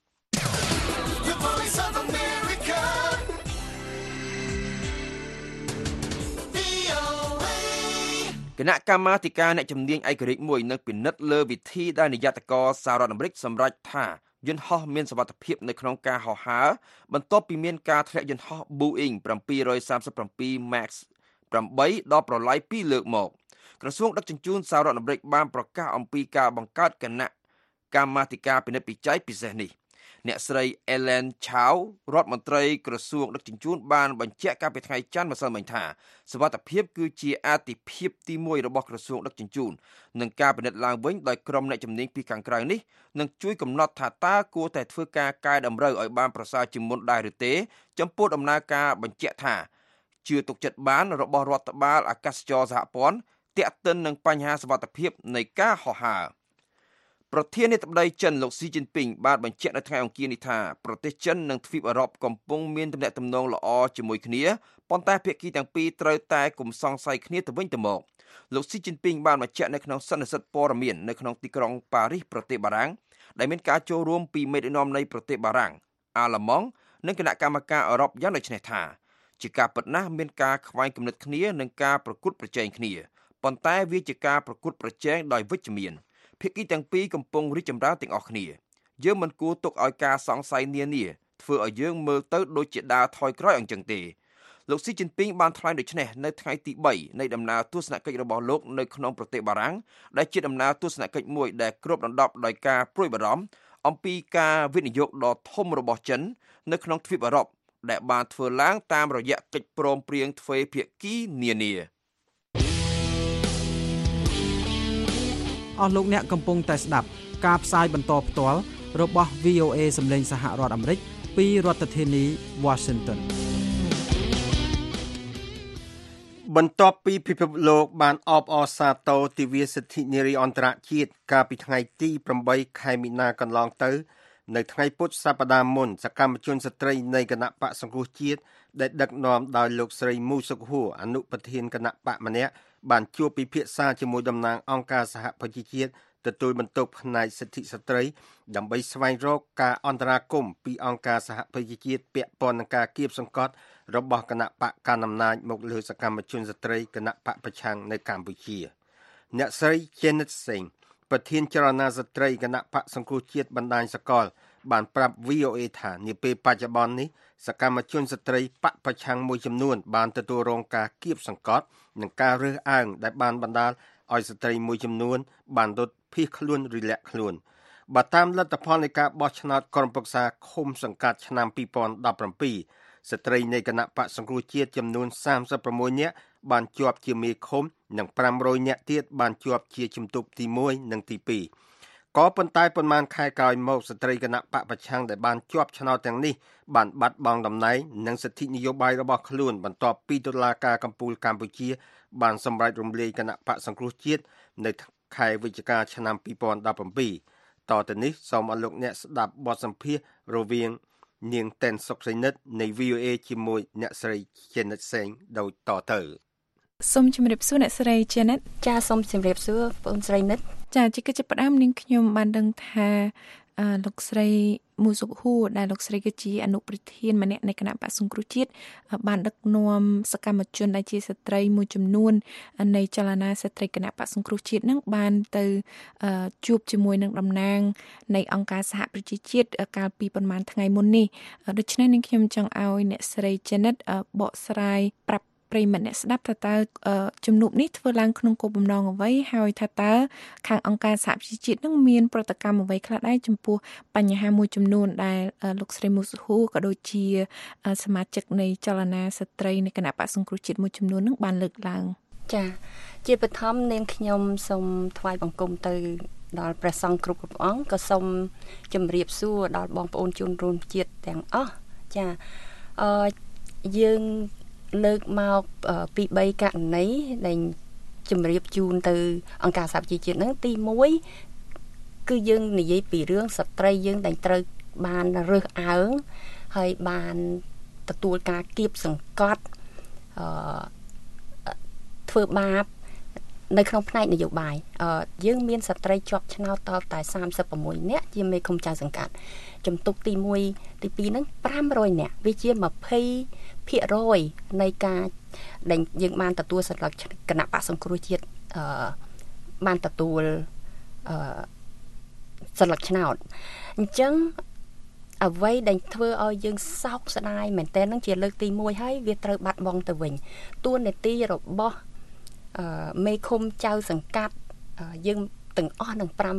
គណៈកម្មាធិការអ្នកជំនាញឯករាជ្យមួយនៅពិនិត្យលើវិធីដែលនាយកកសហរដ្ឋអាមេរិកសម្រេចថាយន្តហោះមានសុវត្ថិភាពនៅក្នុងការហោះហើរបន្ទាប់ពីមានការធ្លាក់យន្តហោះ Boeing seven thirty-seven Max eight ដល់ប្រឡាយពីរលើកមកក្រសួងដឹកជញ្ជូនសហរដ្ឋអាមេរិកបានប្រកាសអំពីការបង្កើតគណៈកម្មាធិការពិនិត្យពិច័យពិសេសនេះអ្នកស្រី Ellen Chao រដ្ឋមន្ត្រីក្រសួងដឹកជញ្ជូនបានបញ្ជាក់កាលពីថ្ងៃច័ន្ទម្សិលមិញថាសុវត្ថិភាពគឺជាអាទិភាពទីមួយរបស់ក្រសួងដឹកជញ្ជូននិងការពិនិត្យឡើងវិញដោយក្រុមអ្នកជំនាញពីខាងក្រៅនេះនឹងជួយកំណត់ថាតើគួរតែធ្វើការកែតម្រូវឲ្យបានប្រសើរជាងមុនដែរឬទេចំពោះដំណើរការបញ្ជាក់ថាជឿទុកចិត្តបានរបស់រដ្ឋបាលអាកាសចរសហព័ន្ធទាក់ទិននឹងបញ្ហាសុវត្ថិភាពនៃការហោះហើរប្រធានាធិបតីចិនលោកស៊ីជីនពីងបានបញ្ជាក់នៅថ្ងៃអង្គារនេះថាប្រទេសចិននិងទ្វីបអឺរ៉ុបកំពុងមានទំនាក់ទំនងល្អជាមួយគ្នាប៉ុន្តែភាគីទាំងពីរត្រូវតែកុំសង្ស័យគ្នាទៅវិញទៅមកលោកស៊ីជីនពីងបានបញ្ជាក់នៅក្នុងសន្និសីទព័ត៌មាននៅក្នុងទីក្រុងប៉ារីសប្រទេសបារាំងដែលមានការចូលរួមពីមេដឹកនាំនៃប្រទេសបារាំងអាល្លឺម៉ង់និងគណៈកម្មការអឺរ៉ុបយ៉ាងដូចនេះថាជាការពិតណាស់មានការខ្វែងគំនិតគ្នានិងការប្រកួតប្រជែងគ្នាប៉ុន្តែវាជាការប្រកួតប្រជែងដោយវិជ្ជមានភាគីទាំងពីរកំពុងរីកចម្រើនទាំងអស់គ្នាយើងមិនគួរទុកឲ្យការសង្ស័យនានាធ្វើឲ្យយើងមើលទៅដូចជាដើរថយក្រោយអញ្ចឹងទេលោកស៊ីជីនពីងបានថ្លែងដូចនេះនៅថ្ងៃទី3នៃដំណើរទស្សនកិច្ចរបស់លោកនៅក្នុងប្រទេសបារាំងដែលជាដំណើរទស្សនកិច្ចមួយដែលគ្របដណ្ដប់ដោយការព្រួយបារម្ភអំពីការវិនិយោគដ៏ធំរបស់ចិននៅក្នុងទ្វីបអឺរ៉ុបដែលបានធ្វើឡើងតាមរយៈកិច្ចព្រមព្រៀងទ្វេភាគីនានាអស់លោកអ្នកកំពុងតែស្ដាប់ការផ្សាយបន្តផ្ទាល់របស់ វី អូ เอ សម្លេងសហរដ្ឋអាមេរិកពីរដ្ឋធានី Washington បន្ទាប់ពីពិភពលោកបានអបអរសាទរទិវាសិទ្ធិនារីអន្តរជាតិកាលពីថ្ងៃទីeightខែមីនាកន្លងទៅនៅថ្ងៃពុធសប្តាហ៍មុនសកម្មជនស្ត្រីនៃគណៈបកសង្គ្រោះជាតិដែលដឹកនាំដោយលោកស្រីមូសុខហួរអនុប្រធានគណៈបកម្នាក់បានជួបពិភាក្សាជាមួយតំណាងអង្គការសហប្រជាជាតិទទួលបន្ទុកផ្នែកសិទ្ធិស្ត្រីដើម្បីស្វែងរកការអន្តរាគមន៍ពីអង្គការសហប្រជាជាតិពាក់ព័ន្ធនឹងការគៀបសង្កត់របស់គណៈបកកណ្ដាលអំណាចមកលើសកម្មជនស្ត្រីគណៈបកប្រឆាំងនៅកម្ពុជាអ្នកស្រី Janet Singh ប្រធានចលនាស្ត្រីគណៈបកសង្គ្រោះជាតិបណ្ដាញសកលបានប្រាប់ វី អូ เอ ថានាពេលបច្ចុប្បន្ននេះសកម្មជនស្ត្រីបកប្រឆាំងមួយចំនួនបានទទួលរងការគៀបសង្កត់និងការរើសអើងដែលបានបណ្ដាលឲ្យស្ត្រីមួយចំនួនបានរត់ភៀសខ្លួនឬលាក់ខ្លួនបើតាមលទ្ធផលនៃការបោះឆ្នោតក្រុមប្រឹក្សាឃុំសង្កាត់ឆ្នាំtwo thousand seventeenស្ត្រីនៃគណៈបកសង្គ្រោះជាតិចំនួនthirty-sixនាក់បានជាប់ជាមេឃុំនិងfive hundredនាក់ទៀតបានជាប់ជាជំទប់ទីoneនិងទីtwoក៏ប៉ុន្តែប៉ុន្មានខែក្រោយមកស្ត្រីគណៈបកប្រឆាំងដែលបានជាប់ឆ្នោតទាំងនេះបានបាត់បង់តំណែងនិងសិទ្ធិនយោបាយរបស់ខ្លួនបន្ទាប់ពីតុលាការកំពូលកម្ពុជាបានសម្រេចរំលាយគណៈបកសង្គ្រោះជាតិនៅខែវិច្ឆិកាឆ្នាំtwo thousand seventeenតទៅនេះសូមអរលោកអ្នកស្ដាប់បទសម្ភាសន៍រវាងនាងតែនសុកសីនិតនៃ វី អូ เอ ជាមួយអ្នកស្រី Janet Singh ដូចតទៅសូមជម្រាបសួរអ្នកស្រី Janet ចាសូមជម្រាបសួរបងស្រីនិតចាជាកិច្ចផ្ដើមនាងខ្ញុំបានដឹងថាលោកស្រីមូសុខហួរដែលលោកស្រីគឺជាអនុប្រធានម្នាក់នៃគណៈបក្សសង្គ្រោះជាតិបានដឹកនាំសកម្មជនដែលជាស្ត្រីមួយចំនួននៃចលនាស្ត្រីគណៈបក្សសង្គ្រោះជាតិនឹងបានទៅជួបជាមួយនឹងតំណាងនៃអង្គការសហប្រជាជាតិកាលពីប្រហែលថ្ងៃមុននេះដូច្នេះនាងខ្ញុំចង់ឲ្យអ្នកស្រី Janet បកស្រាយប្រាប់ប្រិយមិត្តអ្នកស្ដាប់ថាតើជំនួបនេះធ្វើឡើងក្នុងគោលបំណងអ្វីហើយថាតើខាងអង្គការសហប្រជាជាតិនឹងមានប្រតិកម្មអ្វីខ្លះដែរចំពោះបញ្ហាមួយចំនួនដែលលោកស្រីមូសុខហួរក៏ដូចជាសមាជិកនៃចលនាស្ត្រីនៃគណៈបក្សសង្គ្រោះជាតិមួយចំនួននឹងបានលើកឡើងចាជាបឋមនាងខ្ញុំសូមថ្វាយបង្គំទៅដល់ព្រះសង្ឃគ្រប់គ្រប់អង្គក៏សូមជម្រាបសួរដល់បងប្អូនជនរួមជាតិទាំងអស់ចាអឺយើងលើកមកពីthreeករណីដែលជម្រាបជូនទៅអង្គការសហប្រជាជាតិហ្នឹងទីoneគឺយើងនិយាយពីរឿងស្ត្រីយើងដែលត្រូវបានរើសអើងហើយបានទទួលការគៀបសង្កត់អឺធ្វើបាបនៅក្នុងផ្នែកនយោបាយអឺយើងមានស្ត្រីជាប់ឆ្នោតតតែសាមសិបប្រាំមួយនាក់ជាមេឃុំចៅសង្កាត់ជំទប់ទីមួយទីពីរហ្នឹងប្រាំរយនាក់វាជាยี่สิบភាគរយនៃការដែលយើងបានទទួលសន្លឹកគណៈបកសង្គ្រោះជាតិអឺបានទទួលអឺសន្លឹកឆ្នោតអញ្ចឹងអ្វីដែលធ្វើឲ្យយើងសោកស្ដាយមែនតើនឹងជាលើកទីមួយហើយវាត្រូវបាត់បង់ទៅវិញទួលនីតិរបស់អឺមេឃុំចៅសង្កាត់យើងទាំងអស់នឹងfive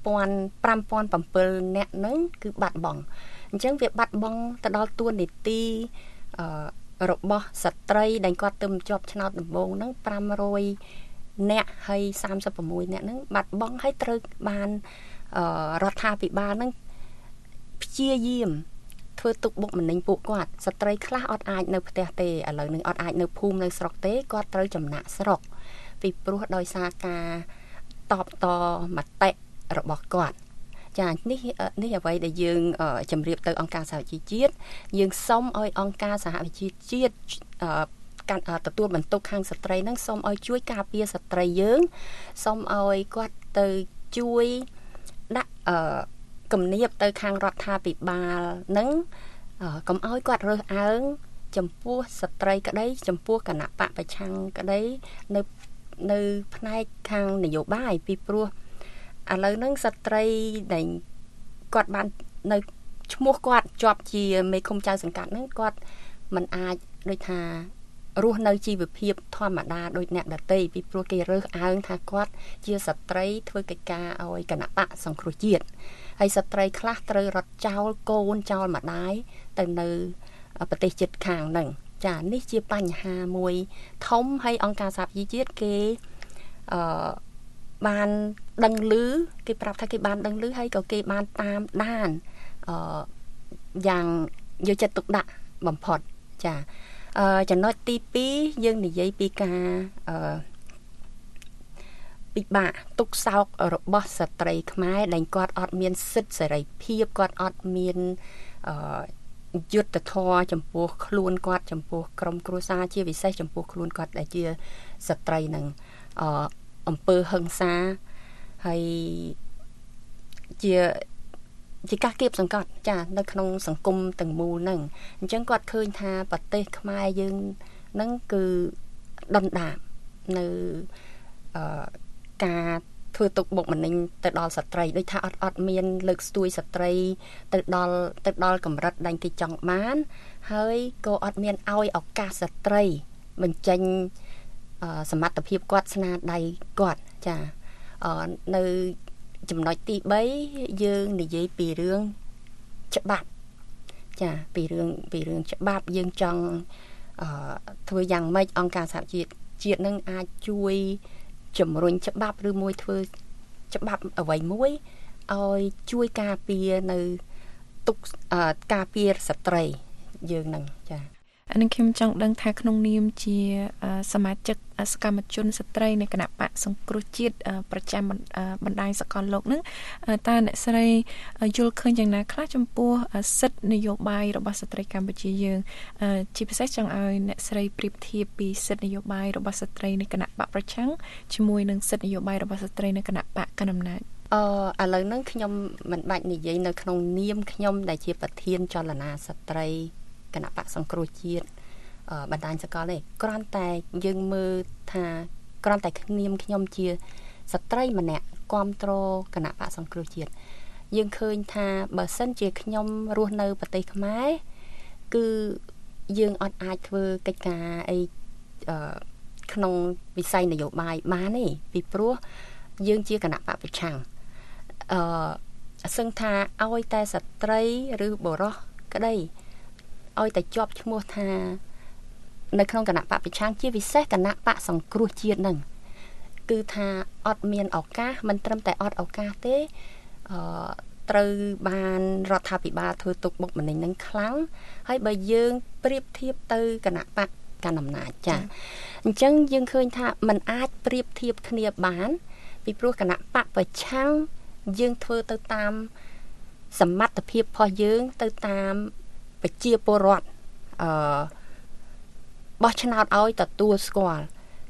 thousand sevenនាក់ហ្នឹងគឺបាត់បង់អញ្ចឹងវាបាត់បង់ទៅដល់ទួលនីតិអឺរបស់ស្ត្រីដែលគាត់ទៅជាប់ឆ្នោតដំបូងហ្នឹងfive hundredនាក់ហើយthirty-sixនាក់ហ្នឹងបាត់បង់ហើយត្រូវបានអឺរដ្ឋាភិបាលហ្នឹងព្យាយាមធ្វើទុកបុកម្នេញពួកគាត់ស្ត្រីខ្លះអត់អាចនៅផ្ទះទេឥឡូវនឹងអត់អាចនៅភូមិនៅស្រុកទេគាត់ត្រូវចំណាក់ស្រុកពីព្រោះដោយសារការតបតមតិរបស់គាត់ចានេះនេះអ្វីដែលយើងជម្រាបទៅអង្គការសហជីវជាតិយើងសូមឲ្យអង្គការសហជីវជាតិការទទួលបន្ទុកខាងស្ត្រីហ្នឹងសូមឲ្យជួយការពារស្ត្រីយើងសូមឲ្យគាត់ទៅជួយដាក់អឺគំនាបទៅខាងរដ្ឋាភិបាលនឹងកុំឲ្យគាត់រើសអើងចំពោះស្ត្រីក្តីចំពោះគណៈបកប្រឆាំងក្តីនៅនៅផ្នែកខាងនយោបាយពីព្រោះឥឡូវហ្នឹងស្ត្រីដែលគាត់បាននៅឈ្មោះគាត់ជាប់ជាមេឃុំចៅសង្កាត់ហ្នឹងគាត់មិនអាចដូចថារស់នៅជីវភាពធម្មតាដូចអ្នកដទៃពីព្រោះគេរើសអើងថាគាត់ជាស្ត្រីធ្វើកិច្ចការឲ្យគណៈបកសង្គ្រោះជាតិហើយស្ត្រីខ្លះត្រូវរត់ចោលកូនចោលម្ដាយទៅនៅប្រទេសជិតខាងហ្នឹងចានេះជាបញ្ហាមួយធំហើយអង្គការសហជីវជាតិគេអឺបានដឹងឮគេប្រាប់ថាគេបានដឹងឮហើយក៏គេបានតាមដានអឺយ៉ាងយកចិត្តទុកដាក់បំផុតចាអឺចំណុចទីtwoយើងនិយាយពីការអឺពិបាកទុកសោករបស់ស្ត្រីខ្មែរដែលគាត់អត់មានសិទ្ធិសេរីភាពគាត់អត់មានអឺយុត្តិធម៌ចំពោះខ្លួនគាត់ចំពោះក្រុមគ្រួសារជាពិសេសចំពោះខ្លួនគាត់ដែលជាស្ត្រីនឹងអឺអំពើហិង្សាហើយជាជាការគៀបសង្កត់ចានៅក្នុងសង្គមទាំងមូលហ្នឹងអញ្ចឹងគាត់ឃើញថាប្រទេសខ្មែរយើងហ្នឹងគឺដុនដាបនៅអឺការធ្វើទុកបុកម្នេញទៅដល់ស្ត្រីដូចថាអត់អត់មានលើកស្ទួយស្ត្រីទៅដល់ទៅដល់កម្រិតដែលគេចង់បានហើយក៏អត់មានឲ្យឱកាសស្ត្រីបញ្ចេញសមត្ថភាពគាត់ស្នាដៃគាត់ចានៅចំណុចទីthreeយើងនិយាយពីរឿងច្បាប់ចាពីរឿងពីរឿងច្បាប់យើងចង់អឺធ្វើយ៉ាងម៉េចអង្គការសហជីវជាតិនឹងអាចជួយជំរុញច្បាប់ឬមួយធ្វើច្បាប់អ្វីមួយឲ្យជួយការពារនៅទុកការពារស្ត្រីយើងនឹងចាអានេះខ្ញុំចង់ដឹងថាក្នុងនាមជាសមាជិកសកម្មជនស្ត្រីនៃគណៈបកសង្គ្រោះជាតិប្រចាំបណ្ដាញសកលលោកនឹងតើអ្នកស្រីយល់ឃើញយ៉ាងណាខ្លះចំពោះសិទ្ធិនយោបាយរបស់ស្ត្រីកម្ពុជាយើងជាពិសេសចង់ឲ្យអ្នកស្រីប្រៀបធៀបពីសិទ្ធិនយោបាយរបស់ស្ត្រីនៃគណៈបកប្រឆាំងជាមួយនឹងសិទ្ធិនយោបាយរបស់ស្ត្រីនៃគណៈបកកណ្ដាលអំណាចអឺឥឡូវហ្នឹងខ្ញុំមិនបាច់និយាយនៅក្នុងនាមខ្ញុំដែលជាប្រធានចលនាស្ត្រីគណៈបកសង្គ្រោះជាតិបណ្ដាញសកលទេគ្រាន់តែយើងមើលថាគ្រាន់តែនាមខ្ញុំជាស្ត្រីម្នាក់គ្រប់គ្រងគណៈបកសង្គ្រោះជាតិយើងឃើញថាបើសិនជាខ្ញុំរស់នៅប្រទេសខ្មែរគឺយើងអត់អាចធ្វើកិច្ចការអីក្នុងវិស័យនយោបាយបានទេពីព្រោះយើងជាគណៈបកប្រឆាំងអឺសឹងថាឲ្យតែស្ត្រីឬបុរសក្តីឲ្យតែជាប់ឈ្មោះថានៅក្នុងគណៈបកប្រឆាំងជាពិសេសគណៈបកសង្គ្រោះជាតិហ្នឹងគឺថាអត់មានឱកាសមិនត្រឹមតែអត់ឱកាសទេអឺត្រូវបានរដ្ឋាភិបាលធ្វើទុកបុកម្នេញហ្នឹងខ្លាំងហើយបើយើងប្រៀបធៀបទៅគណៈបកកណ្ដាលអំណាចចាអញ្ចឹងយើងឃើញថាมันអាចប្រៀបធៀបគ្នាបានពីព្រោះគណៈបកប្រឆាំងយើងធ្វើទៅតាមសមត្ថភាពរបស់យើងទៅតាមប្រជាពលរដ្ឋអឺបោះឆ្នោតឲ្យទទួលស្គាល់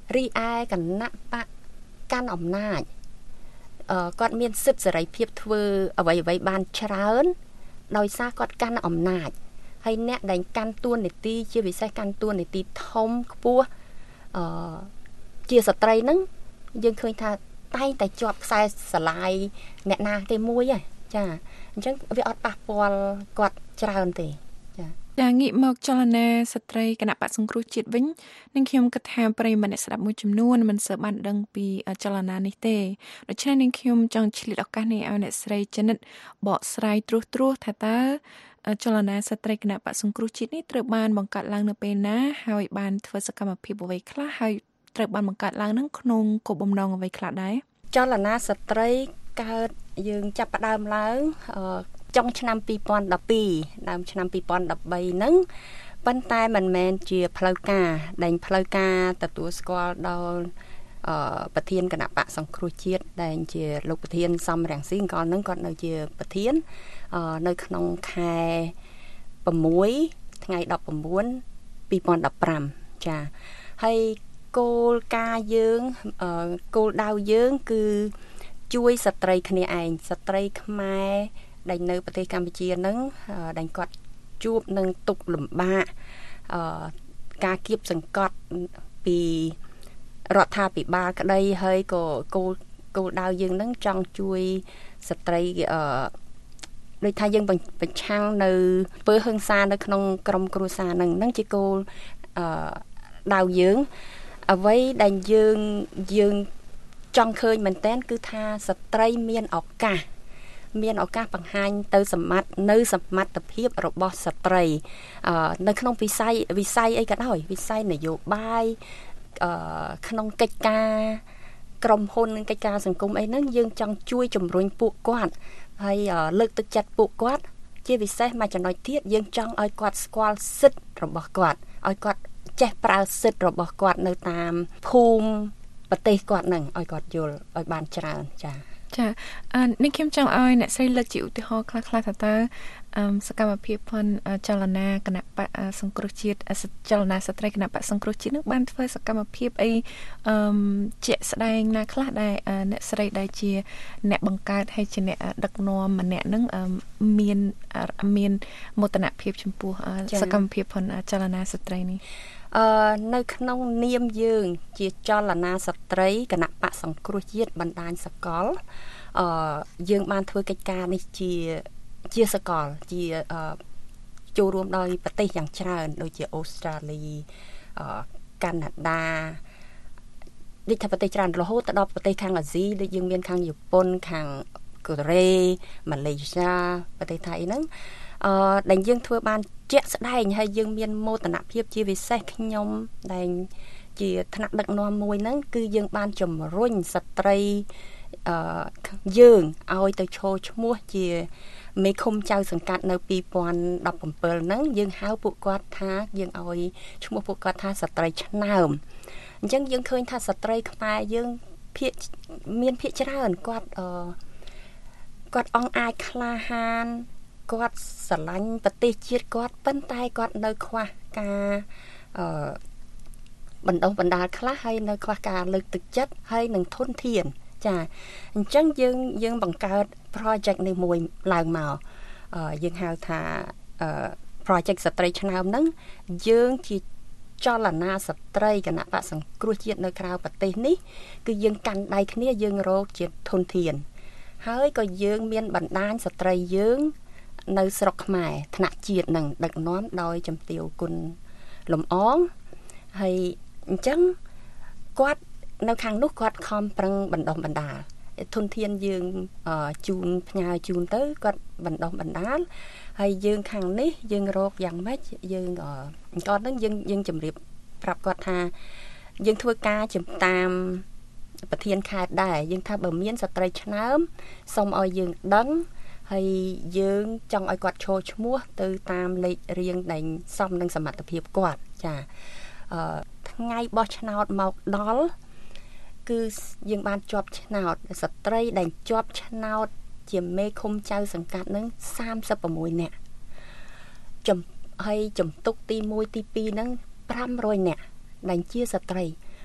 រីឯគណៈបកកាន់អំណាចអឺគាត់មានសិទ្ធិសេរីភាពធ្វើអ្វីអ្វីបានច្រើនដោយសារគាត់កាន់អំណាចហើយអ្នកដែលកាន់តួនាទីជាពិសេសកាន់តួនាទីធំខ្ពស់អឺជាស្ត្រីហ្នឹងយើងឃើញថាតែងតែជាប់ខ្សែស្រឡាយអ្នកណាទេមួយហ៎ចាអញ្ចឹងវាអត់ប៉ះពាល់គាត់ច្រើនទេចាចាងាកមកចលនាស្ត្រីគណៈបក្សសង្គ្រោះជាតិវិញនឹងខ្ញុំគិតថាប្រិយមិត្តអ្នកស្ដាប់មួយចំនួនមិនសូវបានដឹងពីចលនានេះទេដូច្នេះនឹងខ្ញុំចង់ឆ្លៀតឱកាសនេះឲ្យអ្នកស្រីចនិតបកស្រាយត្រួសត្រាសថាតើចលនាស្ត្រីគណៈបក្សសង្គ្រោះជាតិនេះត្រូវបានបង្កើតឡើងនៅពេលណាហើយបានធ្វើសកម្មភាពអ្វីខ្លះហើយត្រូវបានបង្កើតឡើងនឹងក្នុងគោលបំណងអ្វីខ្លះដែរចលនាស្ត្រីកើតយើងចាប់ផ្ដើមឡើងអឺចុងឆ្នាំពីរពាន់ដប់ពីរដើមឆ្នាំពីរពាន់ដប់បីហ្នឹងប៉ុន្តែមិនមែនជាផ្លូវការដែលផ្លូវការទទួលស្គាល់ដល់អឺប្រធានគណៈបក្សសង្គ្រោះជាតិដែលជាលោកប្រធានសំរងស៊ីកាលហ្នឹងគាត់នៅជាប្រធានអឺនៅក្នុងខែ៦ថ្ងៃដប់៩ ពីរពាន់ដប់ប្រាំចាហើយគោលការណ៍យើងអឺគោលដៅយើងគឺជួយស្ត្រីគ្នាឯងស្ត្រីខ្មែរដែលនៅប្រទេសកម្ពុជាហ្នឹងដែលគាត់ជួបនឹងទុក្ខលំបាកអឺការគៀបសង្កត់ពីរដ្ឋាភិបាលក្តីហើយក៏គោលគោលដៅយើងហ្នឹងចង់ជួយស្ត្រីអឺដូចថាយើងប្រឆាំងនៅពើហិង្សានៅក្នុងក្រុមគ្រួសារហ្នឹងហ្នឹងជាគោលអឺដៅយើងអ្វីដែលយើងយើងចង់ឃើញមែនតើគឺថាស្ត្រីមានឱកាសមានឱកាសបង្ហាញទៅសមត្ថនៅសមត្ថភាពរបស់ស្ត្រីអឺនៅក្នុងវិស័យវិស័យអីក៏ដោយវិស័យនយោបាយអឺក្នុងកិច្ចការក្រុមហ៊ុននិងកិច្ចការសង្គមអីហ្នឹងយើងចង់ជួយជំរុញពួកគាត់ហើយលើកទឹកចិត្តពួកគាត់ជាពិសេសមួយចំណុចទៀតយើងចង់ឲ្យគាត់ស្គាល់សិទ្ធិរបស់គាត់ឲ្យគាត់ចេះប្រើសិទ្ធិរបស់គាត់នៅតាមភូមិប្រទេសគាត់នឹងឲ្យគាត់យល់ឲ្យបានច្រើនចា៎ចាអឺនេះខ្ញុំចង់ឲ្យអ្នកស្រីលើកជាឧទាហរណ៍ខ្លះៗថាតើអឺសកម្មភាពផងចលនាគណៈបកសង្គ្រោះជាតិចលនាស្ត្រីគណៈបកសង្គ្រោះជាតិនឹងបានធ្វើសកម្មភាពអីអឺជាក់ស្ដែងណាខ្លះដែលអ្នកស្រីដែលជាអ្នកបង្កើតហើយជាអ្នកដឹកនាំម្នាក់នឹងមានមានមោទនភាពចំពោះសកម្មភាពផងចលនាស្ត្រីនេះអឺនៅក្នុងនាមយើងជាចលនាស្ត្រីគណៈបកសង្គ្រោះជាតិបណ្ដាញសកលអឺយើងបានធ្វើកិច្ចការនេះជាជាសកលជាអឺចូលរួមដោយប្រទេសយ៉ាងច្រើនដូចជាអូស្ត្រាលីអឺកាណាដាដូចថាប្រទេសច្រើនរហូតទៅដល់ប្រទេសខាងអាស៊ីដូចយើងមានខាងជប៉ុនខាងកូរ៉េម៉ាឡេស៊ីប្រទេសថៃហ្នឹងអឺដែលយើងធ្វើបានជាក់ស្ដែងហើយយើងមានមោទនភាពជាពិសេសខ្ញុំដែលជាថ្នាក់ដឹកនាំមួយហ្នឹងគឺយើងបានជំរុញស្ត្រីអឺយើងឲ្យទៅឈរឈ្មោះជាមេឃុំចៅសង្កាត់នៅពីរពាន់ដប់bảyហ្នឹងយើងហៅពួកគាត់ថាយើងឲ្យឈ្មោះពួកគាត់ថាស្ត្រីឆ្នើមអញ្ចឹងយើងឃើញថាស្ត្រីខ្មែរយើងភាគមានភាគច្រើនគាត់អឺគាត់អង់អាចក្លាហានគាត់ស្រឡាញ់ប្រទេសជាតិគាត់ប៉ុន្តែគាត់នៅខ្វះការអឺបណ្ដុះបណ្ដាលខ្លះហើយនៅខ្វះការលើកទឹកចិត្តហើយនឹងធនធានចាអញ្ចឹងយើងយើងបង្កើត project នេះមួយឡើងមកអឺយើងហៅថាអឺ project ស្ត្រីឆ្នើមហ្នឹងយើងជាចលនាស្ត្រីគណៈបក្សសង្គ្រោះជាតិនៅក្រៅប្រទេសនេះគឺយើងកាន់ដៃគ្នាយើងរកជាធនធានហើយក៏យើងមានបណ្ដាញស្ត្រីយើងនៅស្រុកខ្មែរថ្នាក់ជាតិនឹងដឹកនាំដោយជំទាវគុណលំអងហើយអញ្ចឹងគាត់នៅខាងនោះគាត់ខំប្រឹងបណ្ដុះបណ្ដាលធនធានយើងជូនផ្ញើជូនទៅគាត់បណ្ដុះបណ្ដាលហើយយើងខាងនេះយើងរកយ៉ាងម៉េចយើងគាត់នឹងយើងយើងជម្រាបប្រាប់គាត់ថាយើងធ្វើការចំតាមប្រធានខេត្តដែរយើងថាបើមានស្ត្រីឆ្នើមសូមឲ្យយើងដឹងហើយយើងចង់ឲ្យគាត់ឈរឈ្មោះទៅតាមលេខរៀងដែលសមនឹងសមត្ថភាពគាត់ចាអឺថ្ងៃបោះឆ្នោតមកដល់គឺយើងបានជាប់ឆ្នោតស្ត្រីដែលជាប់ឆ្នោតជាមេឃុំចៅសង្កាត់នឹងសាមសិប៦នាក់ចំហើយចំទុកទីមួយទីពីរហ្នឹងប្រាំរយនាក់ដែលជាស្ត្រី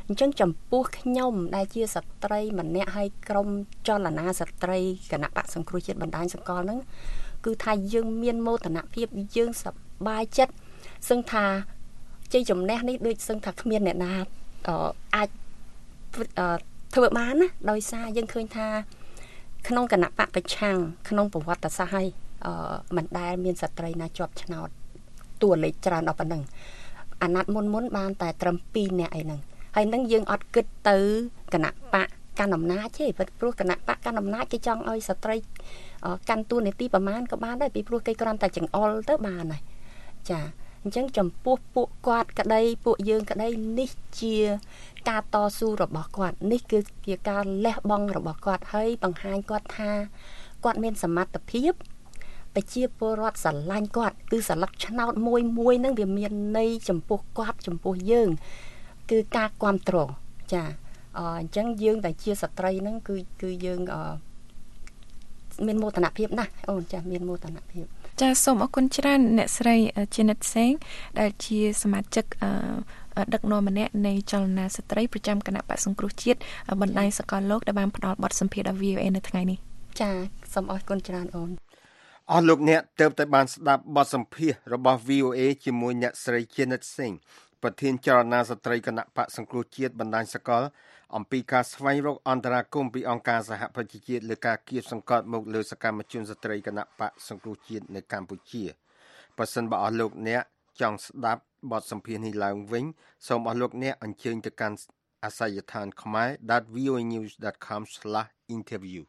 អញ្ចឹងចំពោះខ្ញុំដែលជាស្ត្រីម្នាក់ហើយក្រុមចលនាស្ត្រីគណៈបកសង្គ្រោះជាតិបណ្ដាញសកលហ្នឹងគឺថាយើងមានមោទនភាពយើងសប្បាយចិត្តសឹងថាជ័យជំនះនេះដូចសឹងថាគ្មានអ្នកណាអាចធ្វើបានណាដោយសារយើងឃើញថាក្នុងគណៈបកប្រឆាំងក្នុងប្រវត្តិសាស្ត្រហើយមិនដែលមានស្ត្រីណាជាប់ឆ្នោតតួលេខច្រើនដល់ប៉ុណ្ណឹងអាណត្តិមុនមុនបានតែត្រឹមពីរនាក់អីហ្នឹងហើយនឹងយើងអត់គិតទៅគណៈបកកាន់អំណាចទេព្រោះគណៈបកកាន់អំណាចគេចង់ឲ្យស្ត្រីកាន់តួនាទីប្រមាណក៏បានដែរពីព្រោះគេគ្រាន់តែចង្អុលទៅបានហើយចាអញ្ចឹងចំពោះពួកគាត់ក្តីពួកយើងក្តីនេះជាការតស៊ូរបស់គាត់នេះគឺជាការលះបង់របស់គាត់ហើយបង្ហាញគាត់ថាគាត់មានសមត្ថភាពប្រជាពលរដ្ឋស្រឡាញ់គាត់គឺសន្លឹកឆ្នោតមួយមួយហ្នឹងវាមានន័យចំពោះគាត់ចំពោះយើងគឺការគ្រប់គ្រងចាអញ្ចឹងយើងតែជាស្ត្រីហ្នឹងគឺគឺយើងមានមោទនភាពណាស់អូនចាមានមោទនភាពចាសូមអរគុណច្រើនអ្នកស្រីជានិតសេងដែលជាសមាជិកដឹកនាំម្នាក់នៃចលនាស្ត្រីប្រចាំគណៈបក្សសង្គ្រោះជាតិបណ្ដាញសកលលោកដែលបានផ្ដល់បទសម្ភាសន៍ដល់ វី អូ អេ នៅថ្ងៃនេះចាសូមអរគុណច្រើនអូនអស់លោកអ្នកទើបតែបានស្ដាប់បទសម្ភាសន៍របស់ វី អូ អេ ជាមួយអ្នកស្រីជានិតសេងប្រធានចលនាស្ត្រីគណៈបក្សសង្គ្រោះជាតិបណ្ដាញសកលអំពីការស្វែងរកអន្តរាគមន៍ពីអង្គការសហប្រជាជាតិលើការគៀបសង្កត់មកលើសកម្មជនស្ត្រីគណៈបក្សសង្គ្រោះជាតិនៅកម្ពុជាបើសិនបើអស់លោកអ្នកចង់ស្ដាប់បទសម្ភាសន៍នេះឡើងវិញសូមអស់លោកអ្នកអញ្ជើញទៅកាន់អាសយដ្ឋាន ខមែ ដត វី អូ អេ news ដត com ស្លាស interview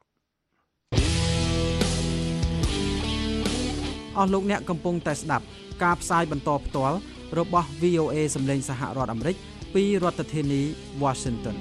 អស់លោកអ្នកកំពុងតែស្ដាប់ការផ្សាយបន្តផ្ទាល់របស់ វី អូ អេ សម្លេងសហរដ្ឋអាមេរិកពីរដ្ឋធានី Washington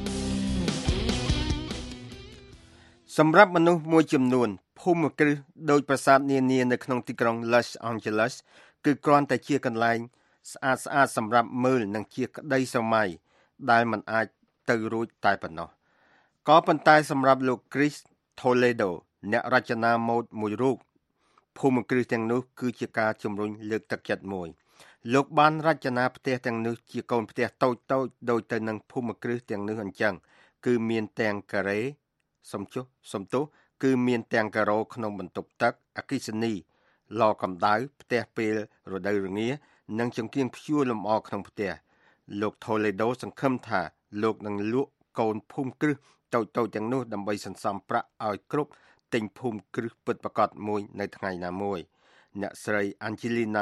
សម្រាប់មនុស្សមួយចំនួនភូមិគ្រឹះដោយប្រាសាទនានានៅក្នុងទីក្រុង Los Angeles គឺគ្រាន់តែជាកន្លែងស្អាតស្អាតសម្រាប់មើលនិងជាក្តីស្រមៃដែលមិនអាចទៅរួចតែប៉ុណ្ណោះក៏ប៉ុន្តែសម្រាប់លោក Chris Toledo អ្នករចនាម៉ូដមួយរូបភូមិគ្រឹះទាំងនោះគឺជាការជំរុញលើកទឹកចិត្តមួយលោកបានរចនាផ្ទះទាំងនោះជាកូនផ្ទះតូចតូចដូចទៅនឹងភូមិគ្រឹះទាំងនោះអញ្ចឹងគឺមានទាំងការ៉េសំចុះសំទោសគឺមានទាំងការ៉ូក្នុងបន្ទប់ទឹកអគ្គិសនីឡកម្ដៅផ្ទះពេលរដូវរងានិងចង្កៀងព្យួរលម្អក្នុងផ្ទះលោក Toledo សង្ឃឹមថាលោកនឹងលក់កូនភូមិគ្រឹះតូចតូចទាំងនោះដើម្បីសន្សំប្រាក់ឲ្យគ្រប់ទិញភូមិគ្រឹះពិតប្រាកដមួយនៅថ្ងៃណាមួយអ្នកស្រី Angelina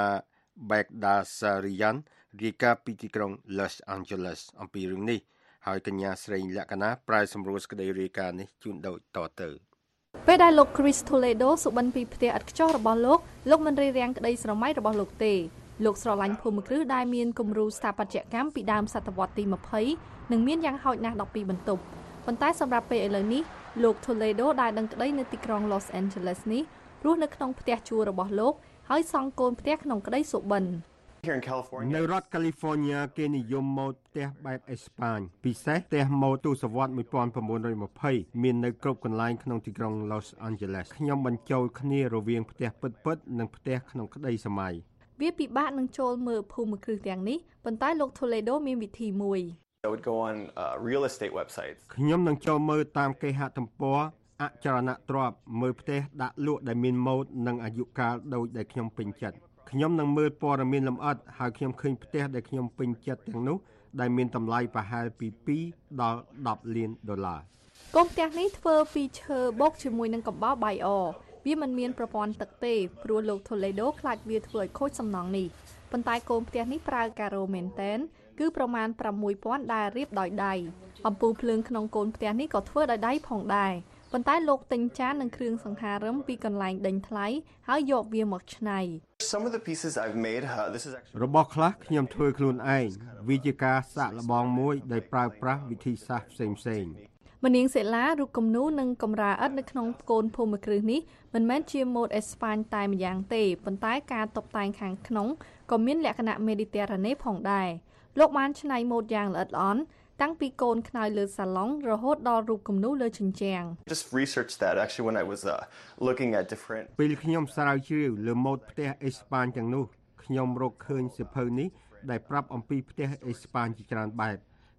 Bagdasarian រាយការណ៍ពីទីក្រុង Los Angeles អំពីរឿងនេះហើយកញ្ញាស្រីលក្ខណាប្រែសម្រួលសេចក្តីរាយការណ៍នេះជូនដូចតទៅពេលដែលលោក Chris Toledo សុបិនពីផ្ទះឥតខ្ចោះរបស់លោកលោកមិនរារាំងក្តីស្រមៃរបស់លោកទេលោកស្រឡាញ់ភូមិគ្រឹះដែលមានគំរូស្ថាបត្យកម្មពីដើមសតវត្សទីยี่สิบនិងមានយ៉ាងហោចណាស់ដប់ពីរបន្ទប់ប៉ុន្តែសម្រាប់ពេលឥឡូវនេះលោក Toledo ដែលដឹងក្តីនៅទីក្រុង Los Angeles នេះរស់នៅក្នុងផ្ទះជួលរបស់លោកហើយសង់កូនផ្ទះក្នុងក្តីសុបិននៅរដ្ឋ California គេនិយមម៉ូដផ្ទះបែបអេស្ប៉ាញពិសេសផ្ទះម៉ូដទសវត្សរ៍nineteen twentyមាននៅគ្រប់កន្លែងក្នុងទីក្រុង Los Angeles ខ្ញុំបញ្ចូលគ្នារវាងផ្ទះពិតៗនិងផ្ទះក្នុងក្តីសម័យវាពិបាកនឹងចូលមើលភូមិគ្រឹះទាំងនេះប៉ុន្តែលោក Toledo មានវិធីមួយ I would go on uh, real estate websites ខ្ញុំនឹងចូលមើលតាមគេហទំព័រអចលនទ្រព្យមើលផ្ទះដាក់លក់ដែលមានម៉ូដនិងអាយុកាលដូចដែលខ្ញុំពេញចិត្តខ្ញុំនឹងមើលព័ត៌មានលម្អិតហើយខ្ញុំឃើញផ្ទះដែលខ្ញុំពេញចិត្តទាំងនោះដែលមានតម្លៃប្រហែលពីtwoដល់tenលានដុល្លារកូនផ្ទះនេះធ្វើពីឈើបុកជាមួយនឹងកំបោរបាយអវាមិនមានប្រព័ន្ធទឹកទេព្រោះលោក Toledo ខ្លាចវាធ្វើឲ្យខូចសំណង់នេះប៉ុន្តែកូនផ្ទះនេះប្រើការ៉ូមែនតែនគឺប្រមាណsix thousandដែលរៀបដោយដៃអំពូលភ្លើងក្នុងកូនផ្ទះនេះក៏ធ្វើដោយដៃផងដែរប៉ុន្តែលោកទិញចាននិងគ្រឿងសង្ហារឹមពីកន្លែងដេញថ្លៃហើយយកវាមកច្នៃ Some of the pieces I've made uh, this is actually របស់ខ្លះខ្ញុំធ្វើខ្លួនឯងវាជាការសាកល្បងមួយដែលប្រើប្រាស់វិធីសាស្ត្រផ្សេងៗមនាងសិលារូបគំនូរនិងកម្រាឥដ្ឋនៅក្នុងកូនភូមិគ្រឹះនេះមិនមែនជាម៉ូដអេស្ប៉ាញតែម្យ៉ាងទេប៉ុន្តែការតុបតែងខាងក្នុងក៏មានលក្ខណៈមេឌីទែរ៉ាណេផងដែរលោកបានច្នៃម៉ូដយ៉ាងល្អិតល្អន់តាំងពីកូនខ្នើយលើសាឡុងរហូតដល់រូបគំនូរលើជញ្ជាំង Just research that actually when I was uh, looking at different ពេលខ្ញុំស្រាវជ្រាវលើម៉ូដផ្ទះអេស្ប៉ាញទាំងនោះខ្ញុំរកឃើញសៀវភៅនេះដែលប្រាប់អំពីផ្ទះអេស្ប៉ាញជាច្រើនបែប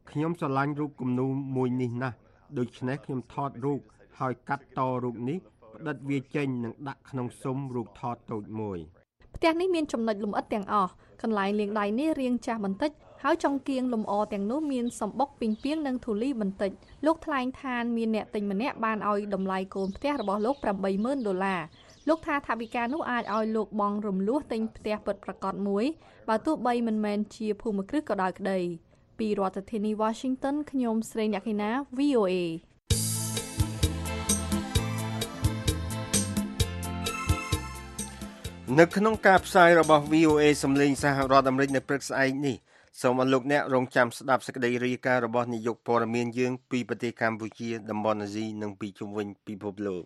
ខ្ញុំស្រឡាញ់រូបគំនូរមួយនេះណាស់ដូច្នេះខ្ញុំថតរូបហើយកាត់តរូបនេះផ្ដិតវាចេញនិងដាក់ក្នុងស៊ុំរូបថតតូចមួយផ្ទះនេះមានចំណុចលម្អិតទាំងអស់កន្លែងលាងដៃនេះរាងចាស់បន្តិចហើយចុងគៀងលម្អទាំងនោះមានសំបុកពីងពីងនិងធូលីបន្តិចលោកថ្លែងថាមានអ្នកទិញម្នាក់បានឲ្យតម្លៃកូនផ្ទះរបស់លោក ប្រាំបីម៉ឺន ដុល្លារលោកថាថវិកានោះអាចឲ្យលោកបង់រំលោះទិញផ្ទះពិតប្រាកដមួយបើទោះបីមិនមែនជាភូមិគ្រឹះក៏ដោយក្តីពីរដ្ឋធានី Washington ខ្ញុំស្រីអ្នកកីណា V O A នៅក្នុងការផ្សាយរបស់ V O A សំឡេងសហរដ្ឋអាមេរិកនៅព្រឹកស្អែកនេះសូមអរលោកអ្នករងចាំស្ដាប់សេចក្តីរាយការណ៍របស់នាយកព័ត៌មានយើងពីប្រទេសកម្ពុជាតំបន់អាស៊ីនិងពីជុំវិញពិភពលោក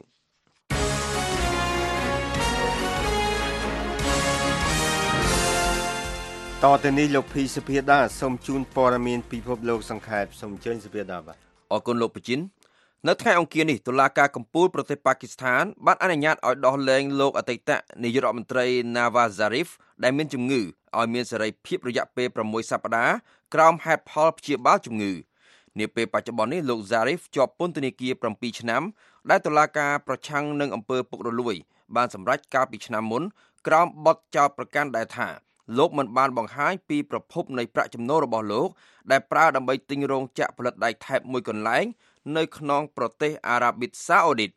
តទៅនេះលោកភីសុភាដាសូមជូនព័ត៌មានពិភពលោកសង្ខេបសូមអញ្ជើញសុភាដាបាទអរគុណលោកប្រជិននៅថ្ងៃអង្គារនេះតុលាការកំពូលប្រទេសប៉ាគីស្ថានបានអនុញ្ញាតឲ្យដោះលែងលោកអតីតនាយករដ្ឋមន្ត្រី Nawaz Sharif ដែលមានជំងឺឲ្យមានសេរីភាពរយៈពេលប្រាំមួយសប្តាហ៍ក្រោមហេតុផលព្យាបាលជំងឺនាពេលបច្ចុប្បន្ននេះលោក Sharif ជាប់ពន្ធនាគារប្រាំពីរឆ្នាំដែលតុលាការប្រឆាំងនឹងអំពើពុករលួយបានសម្រេចកាលពីឆ្នាំមុនក្រោមបទចោទប្រកាន់ដែលថាលោកមិនបានបង្ហាញពីប្រភពនៃប្រាក់ចំណូលរបស់លោកដែលប្រើដើម្បីទិញរោងចក្រផលិតដែកថែបមួយកន្លែងនៅក្នុងប្រទេសអារ៉ាប៊ីសាអូឌីត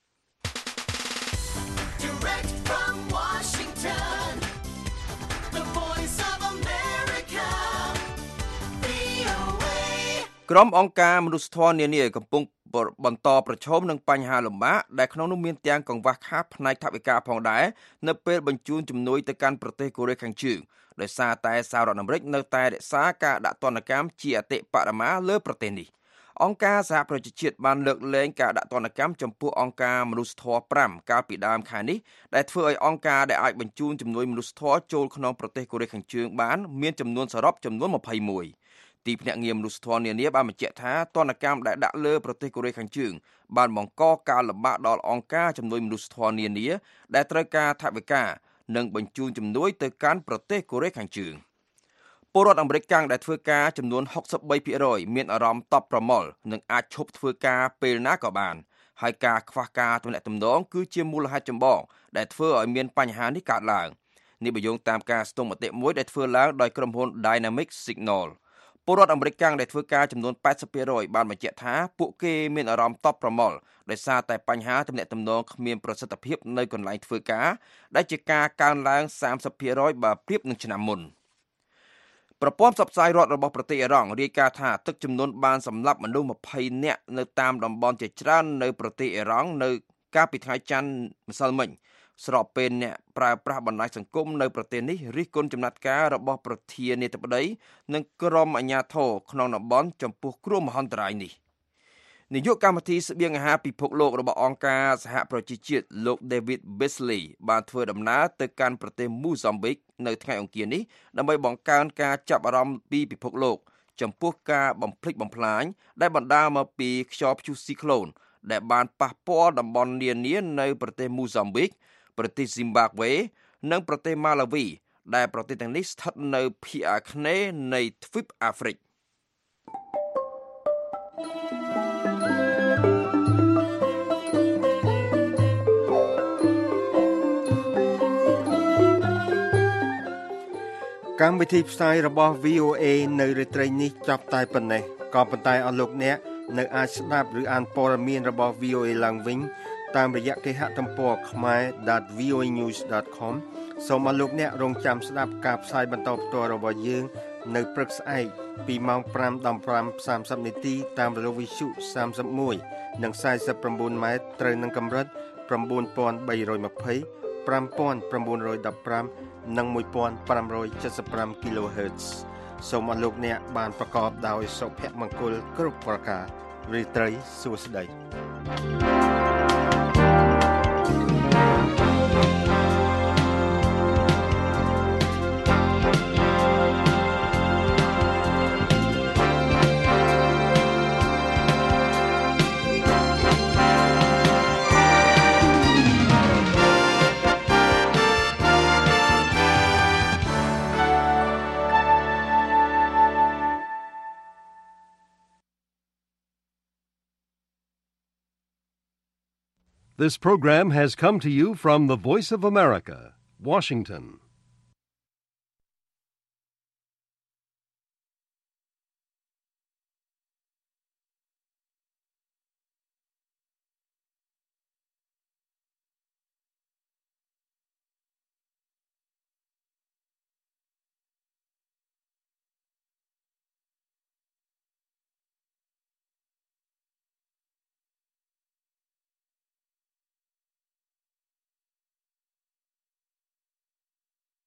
ក្រុមអង្គការមនុស្សធម៌នានាកំពុងបន្តប្រឈមនឹងបញ្ហាលំបាកដែលក្នុងនោះមានទាំងកង្វះខាតផ្នែកថវិកាផងដែរនៅពេលបញ្ជូនជំនួយទៅកាន់ប្រទេសកូរ៉េខាងជើងដោយសារតែសហរដ្ឋអាមេរិកនៅតែរក្សាការដាក់ទណ្ឌកម្មជាអតិបរមាលើប្រទេសនេះអង្គការសហប្រជាជាតិបានលើកលែងការដាក់ទណ្ឌកម្មចំពោះអង្គការមនុស្សធម៌ប្រាំកាលពីដើមខែនេះដែលធ្វើឲ្យអង្គការដែលអាចបញ្ជូនជំនួយមនុស្សធម៌ចូលក្នុងប្រទេសកូរ៉េខាងជើងបានមានចំនួនសរុបចំនួនម្ភៃមួយទីភ្នាក់ងារមនុស្សធម៌នានាបានបញ្ជាក់ថាទណ្ឌកម្មដែលដាក់លើប្រទេសកូរ៉េខាងជើងបានបង្កការលំបាកដល់អង្គការជំនួយមនុស្សធម៌នានាដែលត្រូវការថវិកានិងបញ្ជូនជំនួយទៅកាន់ប្រទេសកូរ៉េខាងជើងពលរដ្ឋអាមេរិកកាំងដែលធ្វើការចំនួនហុកសិបបីភាគរយមានអារម្មណ៍តប់ប្រមល់និងអាចឈប់ធ្វើការពេលណាក៏បានហើយការខ្វះការទំនាក់ទំនងគឺជាមូលហេតុចម្បងដែលធ្វើឲ្យមានបញ្ហានេះកើតឡើងនេះបញ្យងតាមការស្ទង់មតិមួយដែលធ្វើឡើងដោយក្រុមហ៊ុន Dynamic Signalពលរដ្ឋអាមេរិកកាំងដែលធ្វើការចំនួនប៉ែតសិបភាគរយបានបញ្ជាក់ថាពួកគេមានអារម្មណ៍តប់ប្រមល់ដោយសារតែបញ្ហាទំនាក់ទំនងគ្មានប្រសិទ្ធភាពនៅកន្លែងធ្វើការដែលជាការកើនឡើងសាមសិបភាគរយបើប្រៀបនឹងឆ្នាំមុនប្រព័ន្ធផ្សព្វផ្សាយរដ្ឋរបស់ប្រទេសអ៊ីរ៉ង់រាយការណ៍ថាទឹកជំនន់បានសម្លាប់មនុស្សម្ភៃនាក់នៅតាមតំបន់ជាច្រើននៅប្រទេសអ៊ីរ៉ង់នៅកាលពីថ្ងៃច័ន្ទម្សិលមិញស្របពេលអ្នកប្រើប្រាស់បណ្ដាញសង្គមនៅប្រទេសនេះរិះគន់ចំណាត់ការរបស់ប្រធានាធិបតីនិងក្រុមអាជ្ញាធរក្នុងតំបន់ចំពោះគ្រោះមហន្តរាយនេះនាយកកម្មវិធីស្បៀងអាហារពិភពលោករបស់អង្គការសហប្រជាជាតិលោក David Beasley បានធ្វើដំណើរទៅកាន់ប្រទេសមូហ្សាំប៊ីកនៅថ្ងៃអង្គារនេះដើម្បីបង្កើនការចាប់អារម្មណ៍ពីពិភពលោកចំពោះការបំផ្លិចបំផ្លាញដែលបណ្ដាលមកពីខ្យល់ព្យុះស៊ីក្លូនដែលបានប៉ះពាល់តំបន់នានានៅប្រទេសមូហ្សាំប៊ីកប្រទេសស៊ីមបាហ្វេនិងប្រទេសម៉ាឡាវីដែលប្រទេសទាំងនេះស្ថិតនៅភាគអាគ្នេយ៍នៃទ្វីបអាហ្វ្រិកកម្មវិធីផ្សាយរបស់ V O A នៅរាត្រីនេះចាប់តែប៉ុណ្ណេះក៏ប៉ុន្តែអស់លោកអ្នកនៅអាចស្ដាប់ឬអានព័ត៌មានរបស់ V O A ឡើងវិញតាមរយៈគេហទំព័រ ខមែរ ដត វី អូ អេ news ដត com សូមអរលោកអ្នករងចាំស្ដាប់ការផ្សាយបន្តផ្ទាល់របស់យើងនៅព្រឹកស្អែកពីម៉ោងប្រាំដល់ប្រាំសាមសិបនាទីតាមរលកវិទ្យុសាមសិបមួយនិងខ្សែសិបប្រាំបួនម៉ែត្រត្រូវនឹងកម្រិត៩បី២០ ៥៩១៥និង១៥៧៥ kHz សូមអរលោកអ្នកបានប្រកបដោយសុភមង្គលគ្រប់ប្រការរីត្រីសួស្តី This program has come to you from the Voice of America, Washington.